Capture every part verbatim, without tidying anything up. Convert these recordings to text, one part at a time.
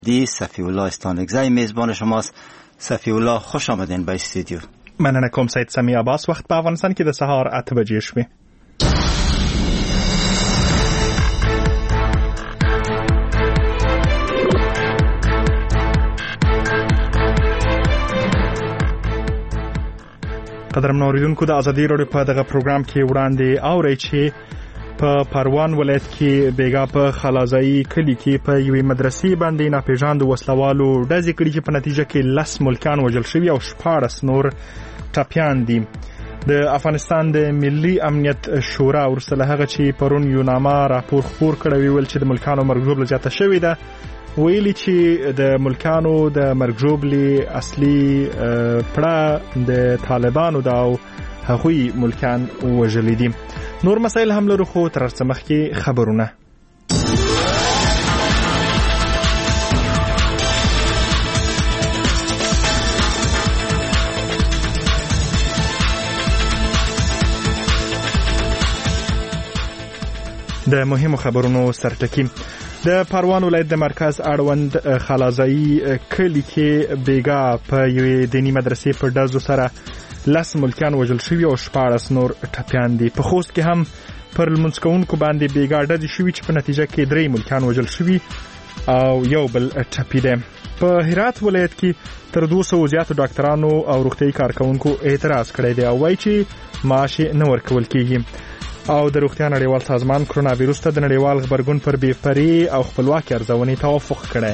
دی صفی الله استانکزی میزبان شماست. صفی الله خوش آمدین به استودیو. مننه کوم سید سمی عباس. وخت په افغانستان کې د سهار اته بجې شوې. قدرمن اوریدونکو، د ازادي راډیو په دغه پروګرام کې وړاندې اورئ چې په پروان ولایت کې بیګا په خلازایی کلی کې په یوې مدرسې باندې ناپېژاندو وسلوالو ډزې کړې چې په نتیجه کې لس ملکیان وژل شوي او شپاړس نور ټپیان دي. د افغانستان د ملي امنیت شورا وروسته له هغه چې پرون یو نامه راپور خپور کړی ویل چې د ملکیانو مرګ ژوبله زیاته شوې ده، ویلي چې د ملکیانو د مرګ ژوبلې اصلي پړه د طالبانو ده او هغوی ملکیان وژلي دي. نور مسایل هم لرو، خو تر څه مخکې خبرونه. د مهمو خبرونو سرټکی. د پروان ولایت د مرکز اړوند خلازایی کلی کې بیګا په یوې دینی مدرسې په ډزو سره لس ملکیان وژل شوي او شپاړس نور ټپیان دي. په خوست کې هم پر لمونځ کوونکو باندې بیګا ډزې شوي چې په نتیجه کې درې ملکیان وژل شوي او یو بل ټپي دی. په هرات ولایت کې تر دوه سوو زیاتو ډاکټرانو او روغتیايي کارکوونکو اعتراض کړی دی او وایي چې معاش نه ورکول کیږي. او د روغتیا نړیوال سازمان کرونا ویروس ته د نړیوال غبرګون پر بې پرې او خپلواکي ارزونې توافق کړی.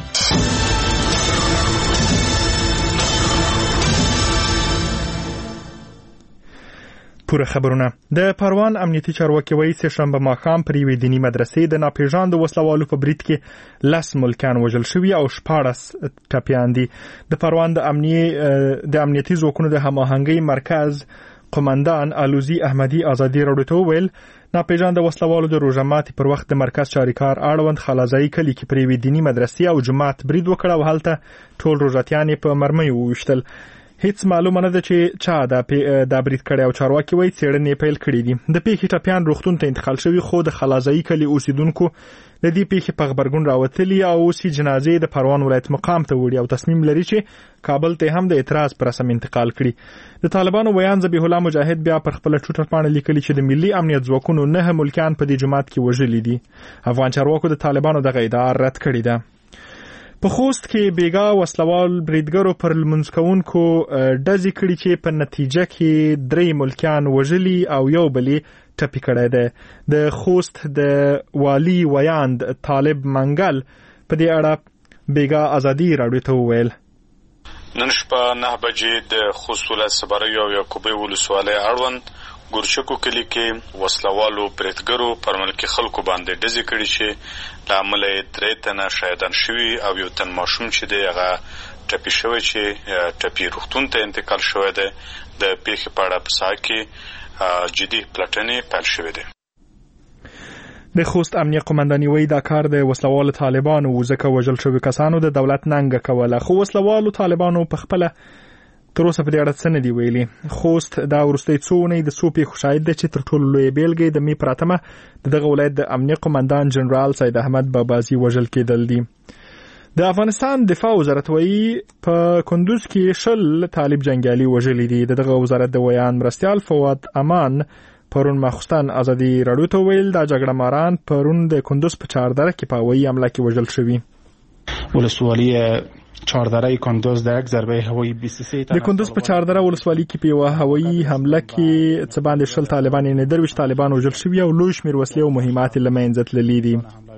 پوره خبرونه. د پروان امنیتي چارواکي وایي چې شنبه ماښام پر یوې دیني مدرسې د ناپېژاندو وسلوالو په برید کې لس ملکیان وژل شوي او شپاړس ټپیان دي. د پروان د امنیي د امنیتي ځواکونو د هماهنګۍ مرکز قومندان الوزی احمدی ازادي راډیو ته وویل ناپېژانده وسلوالو د روژه ماتي پر وخت د مرکز چاریکار اړوند خلازایی کلی کې پر یوې دیني مدرسې او جومات برید وکړ او هلته ټول روژاتیان یې په مرمیو وویشتل. هیڅ معلومه نه ده چې چا دا دا برید کړی او چارواکي وایي څېړنې پیل کړي دي. د پیښې ټپیان روغتون ته انتقال شوي، خو د خلازایی کلي اوسیدونکو د دې پیښې په غبرګون راوتلي او اوس یې جنازې د پروان ولایت مقام ته وړي او تصمیم لري چې کابل ته هم د اعتراض پر رسم انتقال کړي. د طالبانو ویان ذبیح الله مجاهد بیا پر خپل ټوټر پاڼه لیکلي چې د ملي امنیت ځواکونو نه ملکیان په دې جماعت کې وژلي دي. افغان چارواکو د طالبانو دغه ادعا رد کړې ده. په خوست کې بیګا وسلوال بریدګرو پر لمونځ کوونکو ډزې کړي چې په نتیجه کې درې ملکیان وژلي او یو بل یې ټپي کړی دی. د خوست د والي ویاند طالب منګل په دې اړه بیګا ازادي راډیو ته وویل نن شپه نه بجې د خوست ولایت صبریو او یعقوبی ولسوالۍ اړوند ګورچکو کلی کې وسلوالو بریدګرو پر ملکي خلکو باندې ډزې کړي چې له امله یې درې تنه شهیدان شوي او یو تن ماشوم چې دی هغه ټپي شوی چې ټپي روغتون ته انتقال شوی دی. د پیښې په اړه په ساحه کې جدي پلټنې پیل شوې دي. د خوست امنیه قومنداني وایي دا کار د وسلوالو طالبانو ځکه وژل شوي کسانو د دولت ننګه کوله، خو وسلوالو طالبانو په خپله تر اوسه په دې اړه څه نه دي ویلي. خوست دا وروستۍ څو اونۍ د څو پیښو شاهد دی چې تر ټولو لویه بیلګې د مې پر اتمه د دغه ولایت د امنیه قومندان جنرال سید احمد بابازي وژل کېدل دي. د افغانستان دفاع وزارت وایي په کندوز کې شل طالب جنګیالي وژلي دي. د دغه وزارت د ویان مرستیال فواد امان پرون ماخوستن ازادي راډیو ته ویل دا جګړه ماران پرون د کندوز په چاردره کې په هوایي حمله کې وژل شوي. ولسوالي چاردره کندوز د یک ضربه هوایی بیست و سه د کندوز په چاردره ولسوالۍ کې په یوه هوایي حمله کې څه باندې شل طالبان یې درویش طالبان وژل شوي او لوی شمېر وسلې او مهمات له منځه تللي دي.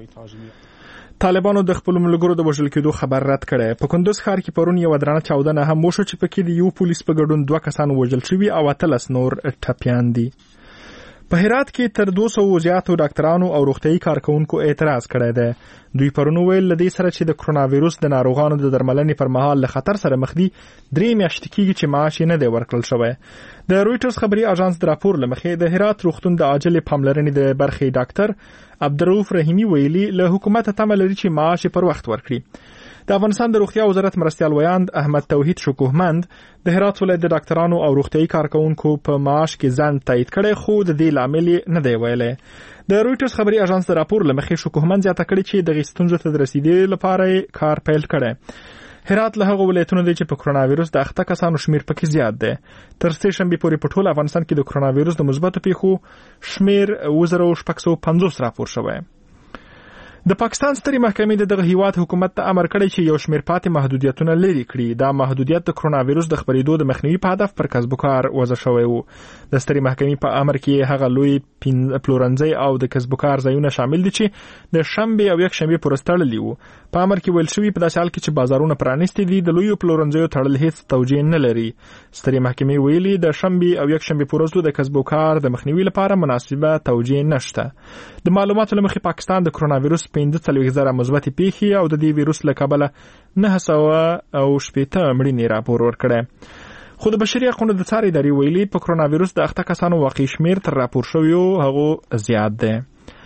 طالبانو د خپلو ملګرو د وژل کېدو خبر رد کړی. په کندوز ښار کې پرون یوه درنه چاودنه هم وشو چې پکې د یو پولیس په ګډون دوه کسان وژل شوي او اتلس نور ټپیان دي. په هرات کې تر دوه سوو زیاتو ډاکټرانو او روغتیايي کارکوونکو اعتراض کړی دی. دوی پرون ویل له دې سره چې د کرونا ویروس د ناروغانو د درملنې پر مهال له خطر سره مخ دي، درې میاشتې کېږي چې معاش یې نه دی ورکړل شوی. د رویټرز خبري اژانس د راپور له مخې د هرات روغتون د عاجلې پاملرنې د برخې ډاکټر عبدالرؤف رحیمي ویلي له حکومت تمه لري چې معاش پر وخت ورکړي. د افغانستان د روغتیا وزارت مرستیال ویاند احمد توحید شکوهمند د هرات ولایت د ډاکټرانو او روغتیايي کارکونکو په معاش کې ځان تایید کړی، خو د دې لامل نه دی ویلی. د رویټرز خبري اژانس د راپور لمخې شکوهمند زیاته کړې چې د ستونزو ته د رسیدې لپاره کار پیل کړی. هرات له هغو ولایتونو دی چې په کرونا وایرس د اخته کسانو شمیر پکې زیات دی. تر سې شنبې پورې په ټول افغانستان کې د کرونا وایرس د مثبتو پیښو شمیر اوه زره شپږ سوه پنځوس راپور شوی. د پاکستان سترې محکمې د دغه هیواد حکومت ته امر کړی چې یو شمیر پاتې محدودیتونه لرې کړي. دا محدودیت د کرونا وایرس د خپرېدو د مخنیوي په هدف پر کسب و کار وضع شوی و. د سترې محکمې په امر کې هغه لوی پلورنځي او د کسب و کار ځایونه شامل دي چې د شنبې او یک شنبې پورې تړلي وو. په امر کې ویل شوی په داسې حال کې چې بازارونه پرانیستي دي، د لویو پلورنځیو تړل هیڅ توجیه نه لري. سترې محکمې ویلي د شنبې او یک شنبې پورې د کسب و کار د مخنیوي لپاره مناسبه توجیه نشته. د معلوماتو له مخې پاکستان د کرونا وایرس پنځه څلوېښت زره مثبتې پیښې او د دې وایرس له کبله نهه سوه او شپېته مړینې راپور ورکړی. خو د بشري حقونو د څار ادارې ویلي په کرونا وایرس د اخته کسانو واقعي شمیر تر راپور شویو هغو زیات دی.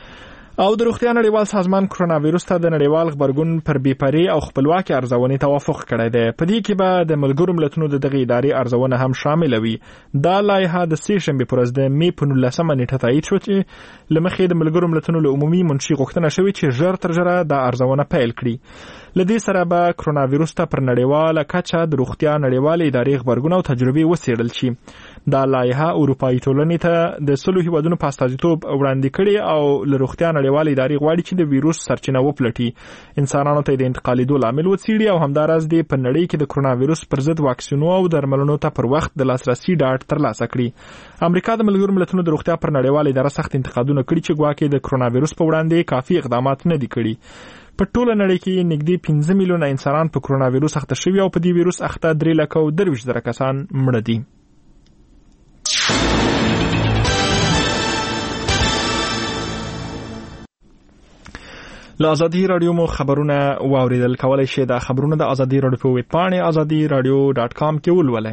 او د روغتیا نړیوال سازمان کرونا وایرس ته د نړیوال غبرګون پر بېپرې او خپلواکي ارزونې توافق کړی دی. په دې کې به د ملګرو ملتونو د دغې ادارې ارزونه هم شامله وي. دا لایحه د سې شنبې په ورځ د مې په نولسمه نیټه تایید شوه چې له مخې د ملګرو ملتونو له عمومي منشي غوښتنه شوې چې ژر تر ژره دا ارزونه پیل کړي. له دې سره به کرونا وایرس ته پر نړیواله کچه د روغتیا نړیوالې ادارې غبرګون او تجربې وڅېړل شي. دا لایحه اروپایي ټولنې ته د سلو هیوادونو په استازیتوب وړاندې کړي او له روغتیا نړیوالې ادارې غواړي چې د وایرس سرچینه وپلټي، انسانانو ته د انتقالېدو لامل وڅېړي او همداراز دې په نړۍ کې د کرونا وایرس پر ضد واکسینو او درملنو ته پر وخت د لاسرسي ډاډ ترلاسه کړي. امریکا د ملګرو ملتونو د روغتیا پر نړیواله اداره سخت انتقادونه کړي چې ګواکې د کرونا وایرس په وړاندې کافي اقدامات نه دي کړي. په ټوله نړۍ کې نږدې پنځه میلیونه انسانان په کرونا وایرس اخته شوي او په دې وایرس اخته درې لکه او درویشت زره کسان مړه دي. له ازادي راډیو مو خبرونه واوریدل. کولای شئ دا خبرونه د ازادي راډیو په ویب پاڼې ازادي راډیو ډاټ کام کې ولولئ.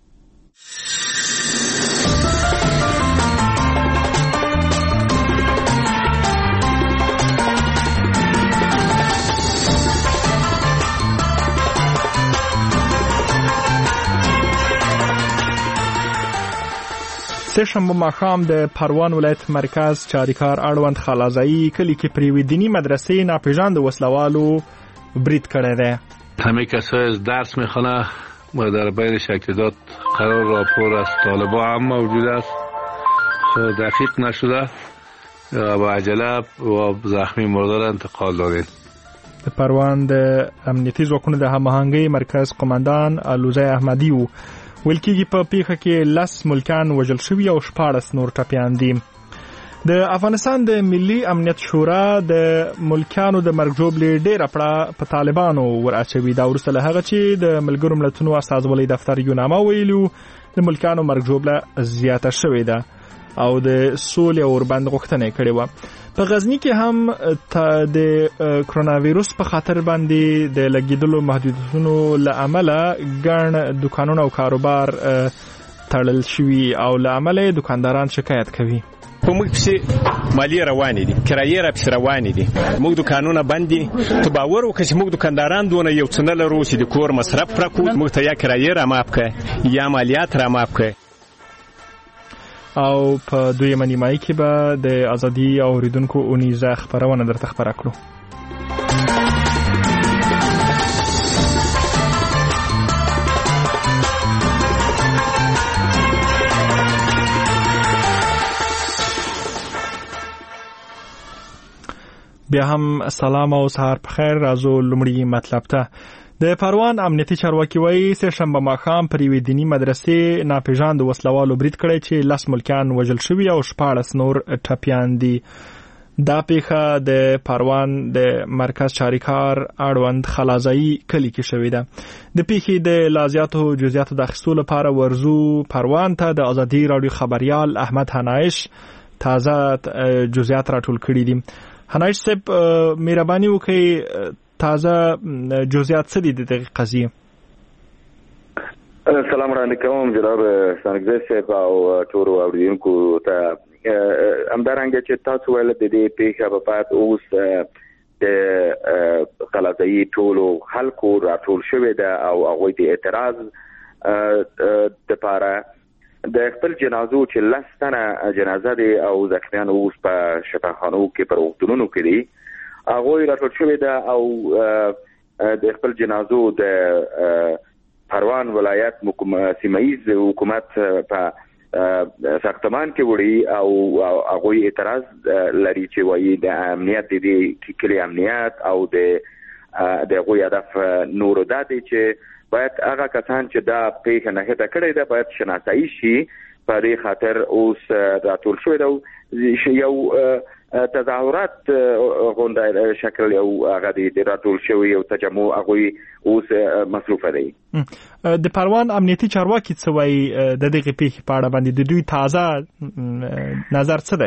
سه شنبه ماښام د پروان ولایت مرکز چاریکار اړوند خالازایی کلی کې پر یوې دینی مدرسې ناپېژانده وسلوالو برید کړی دی. همه کسایی از درس میخوانند و در بین شکلات قرار راپور از طالبان هم موجود است. دقیق نشده و با عجله و زخمی مردار انتقال دادیم. د پروان د امنیتي ځواکونو د هماهنګۍ مرکز قماندان الوزی احمدي و ویل کېږي په پیښه کې لس ملکیان وژل شوي او شپاړس نور ټپیان دي. د افغانستان د ملي امنیت شورا د ملکیانو د مرګ ژوبلې ډېره پړه په طالبانو ور اچوي. دا وروسته له هغه چې د ملګرو ملتونو استازولۍ دفتر یوناما ویلي د ملکیانو مرګ ژوبله زیاته شوې ده او د سولې او اوربند غوښتنه یې کړې وه. په غزني کې هم د کرونا وایرس په خاطر باندې د لګېدلو محدودیتونو له امله ګڼ دکانونه او کاروبار تړل شوي او له امله دکانداران شکایت کوي. په موږ پسې مالیې روانې دي، کرایې را پسې روانې دي، موږ دکانونه بند دي. ته باور وکړه چې موږ دکانداران دونه یو څه نه لرو چې د کور مصرف راکړو، موږ ته یا کرایې را معاف کړه یا مالیات را معاف کړه. او په دویمه نیمایي کې به د ازادي اوریدونکو اونیزه خپرونه درته خپره کړو. بیا هم سلام او سهار په خیر. راځو لومړی مطلب ته. د پروان امنیتي چارواکي وایي سه شنبه ماښام پر یوې دیني مدرسې ناپېژانده وسلوالو برید کړی چې لس ملکیان وژل شوي او شپاړس نور ټپیان دي. دا پیښه د پروان د مرکز چاریکار اړوند خلازایی کلی کې شوې ده. د پیښې د لا زیاتو جزئیاتو د اخیستو لپاره ورزو پروان ته د ازادي راډیو خبریال احمد حنایش تازه جزئیات راټول کړي دي. حنایش صاحب مهرباني وکړئ تازه جزئیات څه دي د دغه قضیه؟ السلام علیکم جناب سانګزی صاحب او ټول اوریدونکو ته. همدارنګه چې تاسو ویل د دې پیښه په پات اوس د غلطۍ ټولو خلکو راټول شوی ده او هغوی د اعتراض دپاره د خپل جنازو چې لس تنه جنازه دي او زخمیان اوس په شفاخانو کې پر روغتونونو کې دي هغوی راټول شوی ده او د خپل جنازو د پروان ولایت سیمه‌ایز حکومت په ساختمان کې وړي او هغوی اعتراض لري چې وایي د امنیت د کلي امنیت او د د هغوی هدف نور دا دی چې باید هغه کسان چې دا پیښه نهته کړې ده باید شناسایی شي په دې خاطر اوس راټول شوی دی یو تظاهرات غونډه شکل یو هغه د راټول شوی یو تجمع هغوی اوس مصروفه دی. د پروان امنیتي چارواکي څه وایي د دغې پیښې په اړه باندې د دوی تازه نظر څه دی؟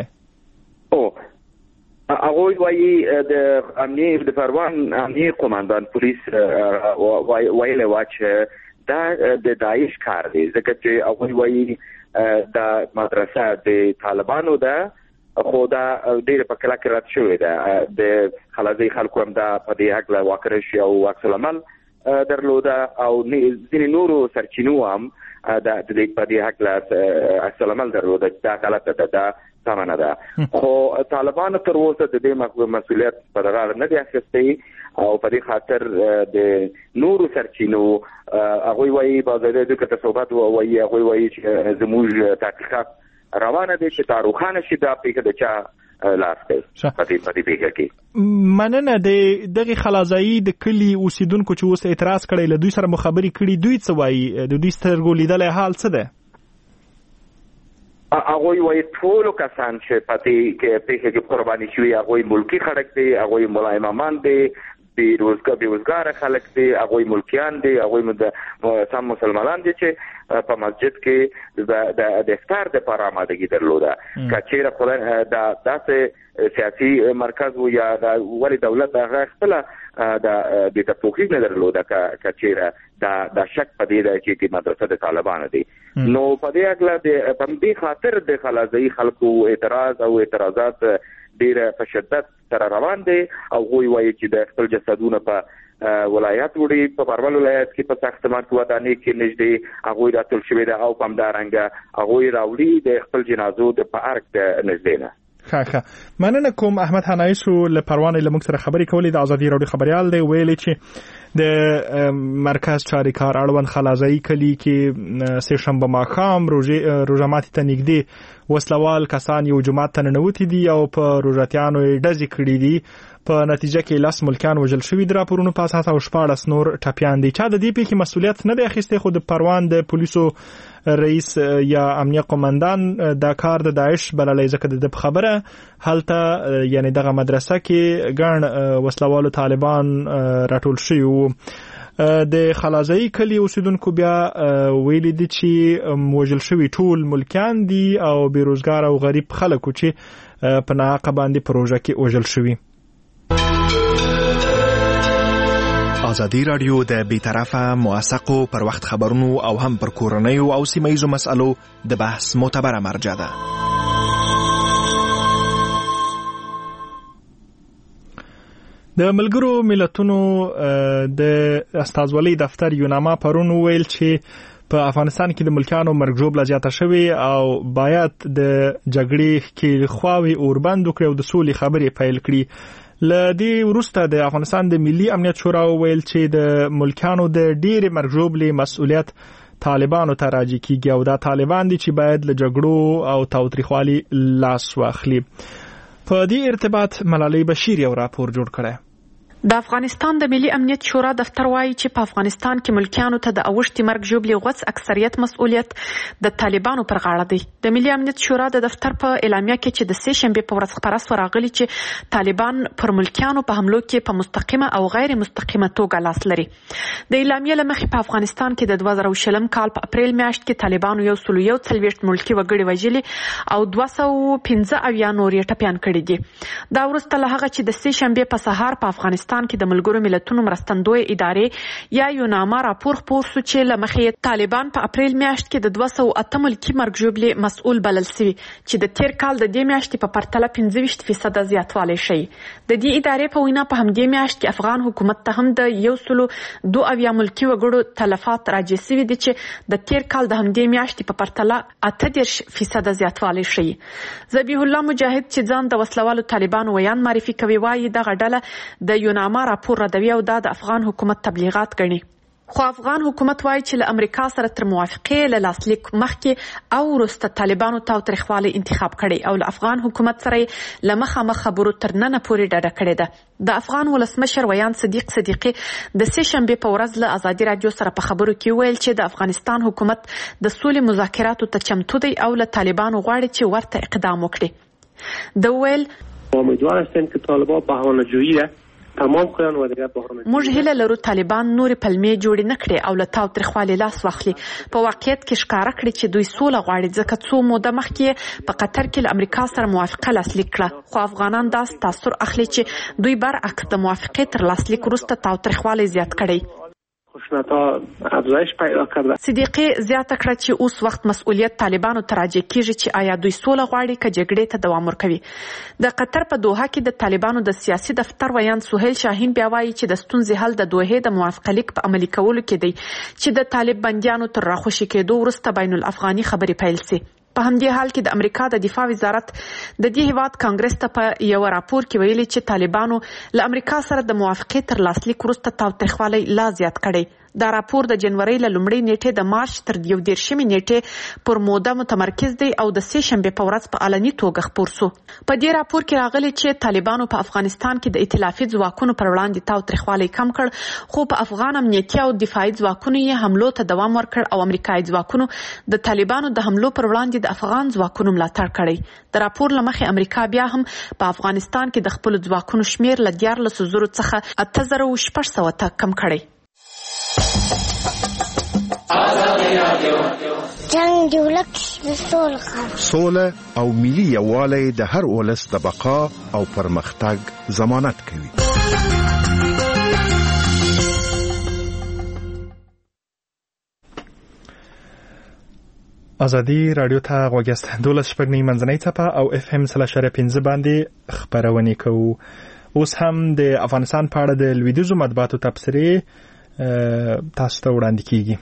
او هغوی وایي د امنیي د پروان امنیي قوماندان پولیس ویلي وه چې دا د داعش کار دی ځکه چې هغوی وایي دا مدرسه د طالبانو ده خو دا ډېره په کلکه رد شوې ده د خلازۍ خلکو هم دا په دې هکله واکرش او عکس العمل درلوده او ځینې نورو سرچینو هم د دې په دې هکله عکس العمل درلوده دا غلطه ده دا سمه نه ده خو طالبانو تر اوسه د دې مسؤلیت په غاړه نه دی اخیستی او په دې خاطر د نورو سرچینو هغوی وایي باضابطه دوی که تصوبات وایي هغوی وایي چې زموږ تحقیقات روانه دي چې تاروخانه شي دا پیښه د چا لاس دی په دې پیښه کې. مننه. د دغه خلازایی د کلی اوسیدونکو چې اوس اعتراض کړی له دوی سره مخابري کړي دوی څه وایي د دوی سترګو لیدلی حال څه دی؟ هغوی وایي ټولو کسان چې په دې پیښه کې قرباني شوي هغوی ملکي خلک دي هغوی ملا امامان دي بېروزګاره خلک دي هغوی ملکیان دي هغوی سم مسلمانان دي چې په مسجد کې د افطار دپاره آمادګي درلوده که چېرې خدای دا داسې سیاسي مرکز و یا ولې دولت هغه خپله د دې توقیف نه درلوده که چېرې دا شک په دې دی چې مدرسه د طالبانو دی نو په دې هکله په دې خاطر د خلازۍ خلکو اعتراض او اعتراضات ډېره په شدت سره روان دی او هغوی وایي چې د خپل جسدونه په ولایت وړي په پروان ولایت کې په ساختمان کې ودانۍ کې نږدې هغوی راټول شوي ده او په همدارنګه هغوی راوړي د خپل جنازو د په ارګ د نږدې نه. ښه ښه مننه کوم. احمد حنایي شو له پروان له موږ سره خبرې کولې د ازادي راډیو خبریال دی ویلي چې د مرکز چاریکار اړوند خلازایی کلی کې سه شنبه ماښام روژه ماتي ته نږدې وسلوال کسان یو جومات ته ننوتي دي او په روژاتیانو یې ډزې کړي دي په نتیجه کې لس ملکیان وژل شوي دي راپورونو په اساس او شپاړس نور ټپیان دي. چا د دې پیښې مسؤلیت نه دی اخیستی خو د پروان د پولیسو رئیس یا امنیه قومندان دا کار د داعش بللی ځکه د خبره هلته یعنی دغه مدرسه کې ګڼ وسلوالو طالبان راټول شوي وو. د خلازایی کلی اوسیدونکو بیا ویلي دي چې وژل شوي ټول ملکیان دي او بیروزګار او غریب خلکو چې په ناحقه باندې په روژه کې وژل شوي. ازادي راډیو د بیطرفه موثقو پر وخت خبرونو او هم پر کورنیو او سیمه‌ایزو مسألو د بحث معتبره مرجع ده. د ملګرو ملتونو د استازولۍ دفتر یوناما پرون ویل چې په افغانستان کې د ملکیانو مرګ ژوبله زیاته شوې او باید د جګړې ښکېلې خواوې اوربند وکړي او د سولې خبرې پیل کړي. له دې وروسته د افغانستان د ملي امنیت شورا ویل چې د ملکیانو د ډېرې مرګ ژوبلې مسؤلیت طالبانو ته راجع کیږي او دا طالبان دي چې باید له جګړو او تاوتریخوالي لاس واخلي. په دې ارتباط ملالۍ بشیر یو راپور جوړ کړی. د افغانستان د ملي امنیت شورا دفتر وایي چې په افغانستان کې ملکیانو ته د اوښتې مرګ ژوبلې غوڅ اکثریت مسؤلیت د طالبانو پر غاړه دی. د ملي امنیت شورا د دفتر په اعلامیه کې چې د سه شنبې په ورځ خپره سوه راغلي چې طالبان پر ملکیانو په حملو کې په مستقیمه او غیر مستقیمه توګه لاس لري. د اعلامیې له مخې په افغانستان کې د دوه زره شلم کال په اپریل میاشت کې طالبانو یو سل یو څلوېښت ملکي وګړي وژلي او دوه سوه پنځه اویا نور یې ټپیان کړي دي. دا وروسته له هغه چې د سه شنبې په سهار په افغانستان افغانستان کې د ملګرو ملتونو مرستندوی ادارې یا یوناما راپور خپور شو چې له مخې طالبان په اپریل میاشت کې د دوه سوه اته ملکي مرګ ژوبلې مسؤل بلل شوي چې د تیر کال د دې میاشتې په پرتله پنځه ویشت فیصده زیاتوالی ښیي. د دې ادارې په وینا په همدې میاشت کې افغان حکومت ته هم د یو سلو دوه اویا ملکي وګړو تلفات راجع شوي دي چې د تیر کال د همدې میاشتې په پرتله اته دېرش فیصده زیاتوالی ښیي. ذبیح الله مجاهد چې ځان د وسلوالو طالبانو ویان معرفي کوي وایي دغه ډله د یوناما راپور ردوي او دا د افغان حکومت تبلیغات ګڼي. خو افغان حکومت وایي چې له امریکا سره تر موافقې له لاسلیک مخکې او وروسته طالبانو تاوتریخوالی انتخاب کړی او له افغان حکومت سره له مخامخ خبرو تر ننه پورې ډډه کړې ده. د افغان ولسمشر ویان صدیق صدیقي د سې شنبې په ورځ له ازادي راډیو سره په خبرو کې ویل چې د افغانستان حکومت د سولې مذاکراتو ته چمتو دی او له طالبانو غواړي چې ورته اقدام وکړي. د ویل امیدوار هستیم که طالبان بهانه‌جویی تمام کړن و دیگه بهانه موږ هیله لرو طالبان نور پلمې جوړې نه کړي او له تاوتریخوالي لاس واخلي. په واقعیت کې ښکاره کړي چې دوی سوله غواړي ځکه څو موده مخکې په قطر کې له امریکا سره موافقه لاسلیک کړه خو افغانان داس تاثر اخلي چې دوی برعکس د موافقې تر لاسلیک وروسته تاوتریخوالی زیات کړي. افزایش پیدا کرده. صدیقي زیاته کړه چې اوس وخت مسؤلیت طالبانو ته راجع کیږي چې آیا دوی سوله غواړي که جګړې ته دوام ورکوي. د قطر په دوحه کې د طالبانو د سیاسي دفتر ویان سهیل شاهین بیا وایي چې د ستونزې حل د دوحې د موافقه لیک په عملي کولو کې دی چې د طالب بندیانو تر راخوشي کېدو وروسته بین الافغاني خبرې پیل سي. په همدې حال کې د امریکا د دفاع وزارت د دې هیواد کانګرس ته په یو راپور کې ویلي چې طالبانو له امریکا سره د موافقې تر لاسلیک وروسته تاوتریخوالی لا زیات کړی. دا راپور د جنوري له لومړۍ نیټې د مارچ تر یو دېرشمې نیټې پر موده متمرکز دی او د سې شنبې په ورځ په علني توګه خپور سو. په دې راپور کې راغلي چې طالبانو په افغانستان کې د ائتلافي ځواکونو پر وړاندې تاوتریخوالی کم کړ خو په افغان امنیتي او دفاعي ځواکونو یې حملو ته دوام ورکړ او امریکایي ځواکونو د طالبانو د حملو پر وړاندې د افغان ځواکونو ملاتړ کړی. د راپور له مخې امریکا بیا هم په افغانستان کې د خپل ځواکونو شمیر له دیارلسو زرو څخه اته زره شپږ سوه ته کم کړی. جنگ د ولس د سولې خبره سوله او ملي یووالی د هر ولس د بقا او پرمختګ ضمانت کوي. ازادي رادیو ته غوږ یاست. دولس شپږ نیم منځنۍ څپه او اف ام سل اشاریه پنځه باندې خپرونې کوو. اوس هم د افغانستان په اړه د لویدیځو مطبوعاتو تبصرې تاسو ته وړاندې کیږي.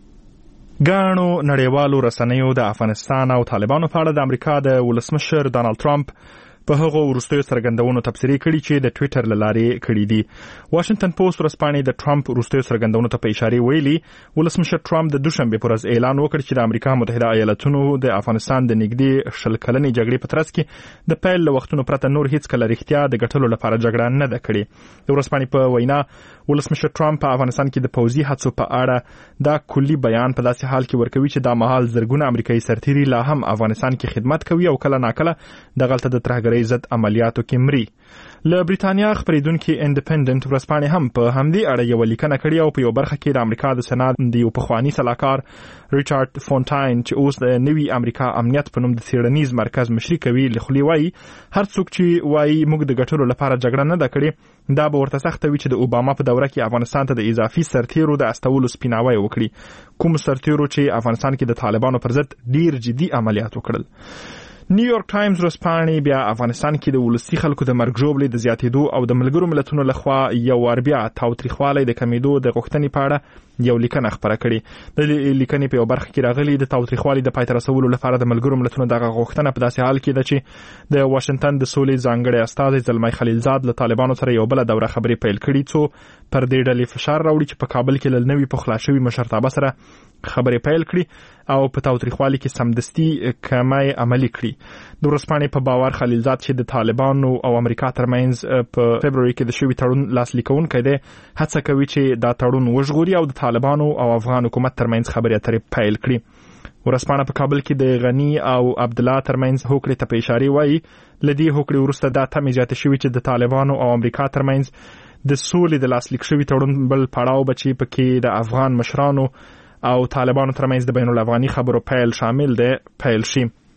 ګڼو نړیوالو رسنیو د افغانستان او طالبانو په اړه د امریکا د ولسمشر ډانلډ ټرمپ په هغو وروستیو څرګندونو تبصرې کړي چې د ټویټر له لارې کړي دي. واشنگټن پوسټ ورځپاڼې د ټرمپ وروستیو څرګندونو ته په اشاره ویلي ولسمشر ټرمپ د دوشنبې په ورځ اعلان وکړ چې د امریکا متحده ایالاتونو د افغانستان د نږدې شل کلنې جګړې په ترڅ کې د پیل له وختونو پرته نور هیڅ کله رښتیا د ګټلو لپاره جګړه نه ده کړې. د ورځپاڼې په وینا ولسمشر ټرمپ په افغانستان کې د پوځي هڅو په اړه دا کلی بیان په داسې حال کې ورکوي چې دا مهال زرګونه امریکایي سرتیري لا هم افغانستان کې خدمت کوي او کله ناکله دغلته د ترهګرۍ ضد عملیاتو کې مري. له بریتانیا خبریدونکي انډیپندنت ورځپاڼې هم په همدې اړه یو لیکنه کړې او په یو برخه کې د امریکا د سنات د یو پخواني سلاکار ریچارډ فونټاین چې اوس د نوي امریکا امنیت په نوم د څېړنیز مرکز مشري کوي لخوا وایي هر څوک چې وایي موږ د ګټلو لپاره جګړه نه ده کړې دا به ورته سخته وي چې د اوباما په دوره کې افغانستان ته د اضافي سرتیرو د استولو سپیناوی وکړي کوم سرتیرو چې افغانستان کې د طالبانو پر ضد ډیر جدي عملیات وکړل. نیویارک ټایمز ورځپاڼې بیا افغانستان کې د ولسي خلکو د مرګ ژوبلې د زیاتېدو او د ملګرو ملتونو لخوا یو وار بیا تاوتریخوالی د کمیدو د غوښتنې په اړه یو لیکنه خپره کړې. د لیکنې په یو برخه کې راغلي د تاوتریخوالي د پای ته رسولو لپاره د ملګرو ملتونو دغه غوښتنه په داسې حال کې ده چې د واشنگټن د سولې ځانګړی استازی زلمی خلیلزاد له طالبانو سره یو بل دوره خبرې پیل کړي څو پر دې ډلې فشار راوړي چې په کابل کې له نوي پخلا شوي مشرتابه سره خبرې پیل کړي او په تاوتریخوالي کې سمدستي کمای عملي کړي. د ورځپاڼې په باور خلیلزاد چې د طالبانو او امریکا ترمنځ په فبروري کې د شوي تړون لاسلیک کوونکی دی هڅه کوي چې دا تړون وژغوري او د طالبانو او افغان حکومت ترمنځ خبرې اترې پیل کړي. ورځپاڼه په کابل کې د غنی او عبد الله ترمنځ هوکړې ته په اشاره وایي لدی هوکړې وروسته دا تمې زیاتې شوې چې د طالبانو او امریکا ترمنځ د سولې د لاسلیک شوي تړون بل پړاو بچي پکې د افغان مشرانو او طالبانو ترمنځ د بین الافغاني خبرو پیل شامل دی پیل شي.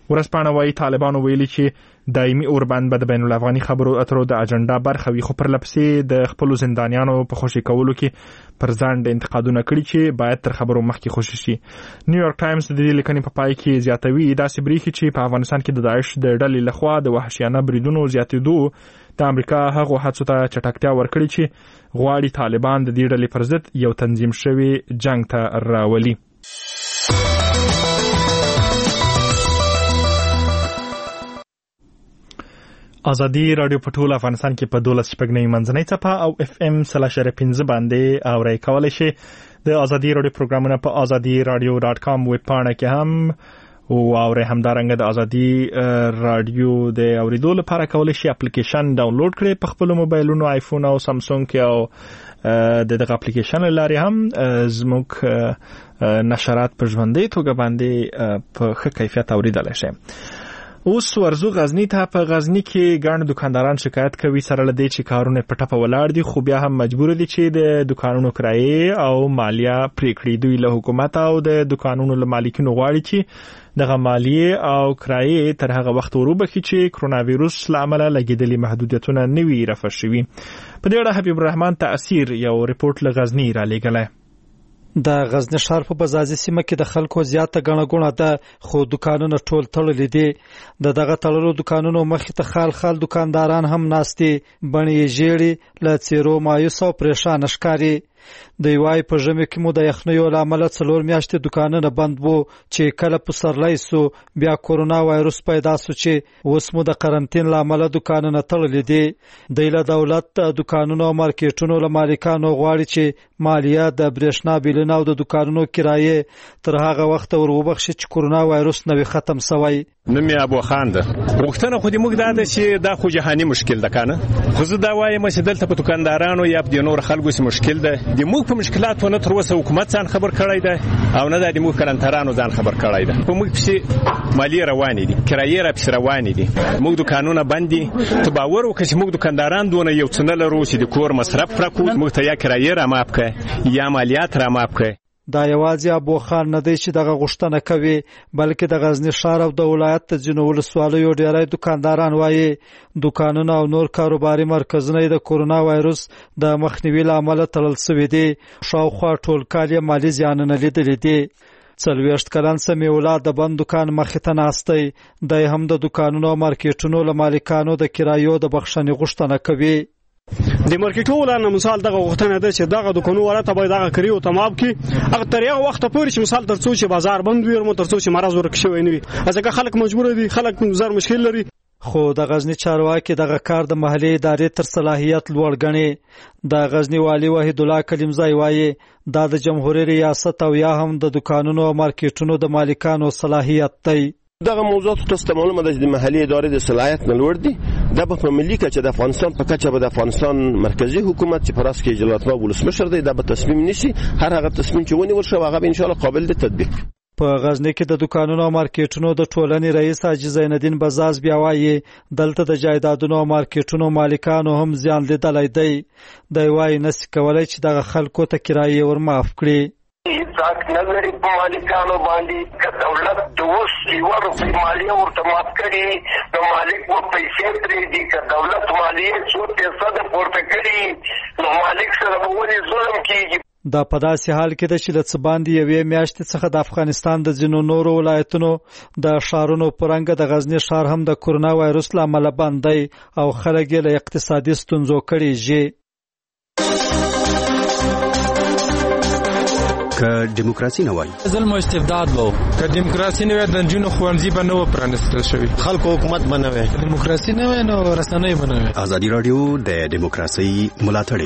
ورځپاڼه وايي طالبانو ویلي چې دایمي اوربند به د بین الافغاني خبرو اترو د اجنډا برخه وي، خو پر لپسې د خپلو زندانیانو په خوشي کولو کې پر ځان د انتقادونه کړي چې باید تر خبرو مخکې خوشي شي. نیویارک ټایمز د دې لیکنې په پای کې زیاتوي داسې بریښي چې په افغانستان کې د داعش د ډلې لخوا د وحشیانه بریدونو زیاتېدو د امریکا هغو هڅو ته چټکتیا ورکړي چې غواړي طالبان د دې ډلې پر ضد یو تنظیم شوی جنگ ته راولي. ازادي رادیو په ټول افغانستان کې په دولس شپږ نوي منځنۍ څپه او اف ام سلاش پنځه باندې اورئ کولی شئ. د ازادي رادیو پروګرامونه په ازادي رادیو ډاټ کام ویب پاڼه کې هم او اورئ. همدارنګه د ازادي رادیو د اوریدو لپاره کولی شئ اپلیکیشن ډاونلوډ کړئ په خپل موبایلونو آیفون او سامسونګ کې او د دغه اپلیکیشن لارې هم زموږ نشرات په ژوندۍ توګه باندې په ښه کیفیت اوریدلی شئ. اوس ورزو غزنی ته. په غزنی کې ګڼ دکانداران شکایت کوي سره لدی چې کارونه په ټپه ولاړ دي، خو بیا هم مجبور دي چې د دکانونو کرایه او مالیه پرې کړي. دوی له حکومت او د دکانونو له مالکینو غواړي چې دغه مالیه او کرایه تر هغه وخت وروبخي چې کرونا وایروس لامل لګیدلي محدودیتونه نوي رفع شوي. په دې اړه حبیب الرحمن تأثیر یو ریپورت له غزنی را لېږلی. د غزنی ښار په بازازي سیمه کې د خلکو زیاته ګڼه ګوڼه ده، خو دکانونه ټول تړلي دي. د دغه تړلو دکانونو مخې ته خال خال دکانداران هم ناست دي، بڼې یې ژېړې، له څېرو مایوس او پریشانه ښکاري. د یوای په ژمي کې مو د یخنیو له امله څلور میاشتې دکانونه بند وو چې کله پسرلی سو بیا کورونا وایروس پیدا سو چې اوس مو د قرنټین له امله دکانونه تړلي دي. دوی له دولت د دکانونو او مارکیټونو له مالکانو غواړي چې مالیه د برېښنا بیلونه او د دکانونو کرایه تر هغه وخت ور وبخښي چې کورونا وایروس نوي ختم سوی. نومي ابو خان ده. وختونه خو دې موږ دا ده چې دا خو جهاني مشکل ده کنه. خو زه دا وایم چې دلته په دکاندارانو یا په نور خلکو سي مشکل ده. د موږ په مشکلاتو نه تر اوسه حکومت ځان خبر کړی ده او نه د موږ کلنټرانو ځان خبر کړی ده. په موږ پسې مالیه روانې دي، کرایه را پسې روانې دي، موږ دکانونه بند دي. ته باور وکړه چې موږ دکانداران دونه یو څه نه لرو چې د کور مصرف راکو، موږ ته یا کرایه را ماف کړه یا مالیات را ماف کړه. دا یوازې ابو خان نه دی چې دغه غوښتنه کوي، بلکې د غزنی ښار او د ولایت د ځینو ولسوالیو ډېری دکانداران وایي دکانونه او نور کاروباري مرکزونه د کورونا وایروس د مخنیوي له امله تړل شوي دي. شاوخوا ټول کال یې مالي زیانونه لیدلي دي. څلوېښت کلن سمیع الله د بند دکان مخې ته ناست دی. دی هم د دکانونو او مارکیټونو له مالکانو د کرایو د بخښنې غوښتنه کوي. د مارکیټو ولانه مثال دغه غوښتنه ده چې دغه دکانو ورته باید دغه کریو تمام کی هغه تر یو وخت پورې چې مثال ترڅو چې بازار بند وي او ترڅو چې مرز ورک شوی نه وي، ځکه خلک مجبور دي، خلک زر مشکل لري. خو د غزنی چارواکي دغه کار د محلي ادارې تر صلاحیت لوړ ګڼي. د غزنی والی وحید الله کلیمزای وایي دا د جمهوریت ریاست او یا هم د دکانونو او مارکیټونو د مالکانو صلاحیت دی. دغه موضوعات تاسو معلومه ده چې د محلي ادارې د صلاحیت نه لوړ دي. دا په ملي کچه د افغانستان په کچه به د افغانستان مرکزی حکومت چې پر اساس کې جلالت الله ولسمشر دی دا به تصمیم نیسي. هر هغه تصمیم چې ونیول شي هغه به ان شاء الله قابل د تطبیق. په غزنی کې د دکانونو او مارکیټونو د ټولنې رئیس حاجی زین الدین بزاز بیا وایي دلته د جایدادونو او مارکیټونو مالکانو هم زیان لیدلی دی. دی وایي نسی کولای چې دغه خلکو ته کرایه ور معاف کړي. ځاک نظر په مالکانو باندې که دولت د اوس یوه روپۍ مالیه ورته معاف کړي نو مالک و پیسې پرېږدي. که دولت مالیه څو فیصده پورته کړي نو مالک سره به ولې ظلم کېږي. دا په داسې حال کې ده چې له څه باندې یوې میاشتې څخه د افغانستان د ځینو نورو ولایتونو د ښارونو په رنګه د غزنی ښار هم د کورونا وایروس له امله بند دی او خلک یې له اقتصادي ستونزو کړېږي. که دیموکراسي نه وای ظلم او استبداد وو، که دیموکراسي نه وای د نجونو ښوونځي به نه و پرانیستل شوي، خلکو حکومت به نه وای، دیموکراسي نه وای نو رسنۍ به نه وای. ازادي راډیو د دیموکراسي ملاتړی.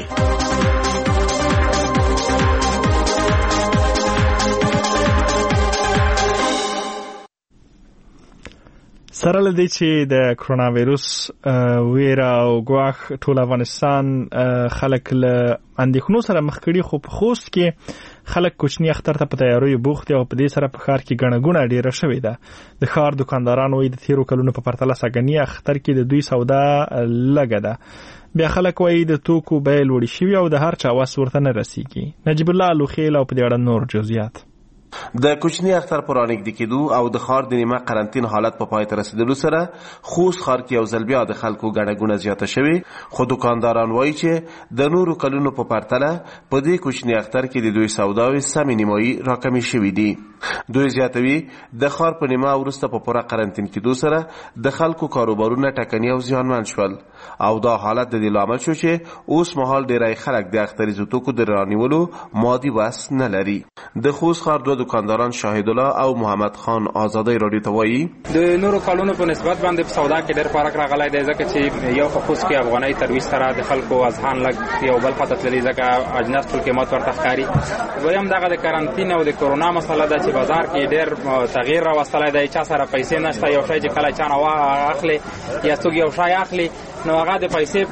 سره لدی چې د کرونا وایروس ویره او ګواښ ټول افغانستان خلک له اندېښنو سره مخ کړي، خو په خوست کې خلک کوچني اختر ته په تیاریو بوخت او په دې سره په ښار کې ګڼه ګوڼه ډیره شوې ده. د ښار دکاندارانو وایي د تیرو کلونو په پرتله سږني اختر کې د دوی سودا لږه ده. بیا خلک وایي د توکو بیې لوړې شوي او د هر چا وس ورته نه رسیږي. نجیب الله لوخیل او په دې اړه نور جزئیات. د کوچني اختر پر رانږدې کېدو او د ښار د نیمه قرنطین حالت په پای ته رسیدلو سره خوست ښار کې یو ځل بیا د خلکو ګڼه ګوڼه زیاته شوې، خو دوکانداران وایي چې د نورو کلونو په پرتله په دې کوچني اختر کې د دوی سوداوې سمې نیمایي راکمې شوي دي. دوی زیاتوي د ښار په نیمه وروسته په پوره قرنطین کېدو سره د خلکو کاروبارونه ټکني او زیانمن شول او دا حالت د دې لامل شو چې اوس مهال ډېری خلک د اختریزو توکو د رانیولو مادي وس نه لري. د خوست ښار دوه دکانداران شاهد الله او محمد خان آزادی رادیو ته وایي د نورو کلونو په نسبت باندې په سودا کې ډېر فرق راغلی دی، ځکه چې یو خو خوست کې افغانۍ ترویج سره د خلکو اذهان لږ یو بل خواته تللي، ځکه اجناس ټول قیمت ورته ښکاري. دویم دغه د کرنټین او د کرونا مسله ده چې بازار کې ډېر تغییر راوستلی دی، چا سره پیسې نشته، یو شی چې کله چا نه اخلي یا څوک یو شی اخلي نو هغه د پیسې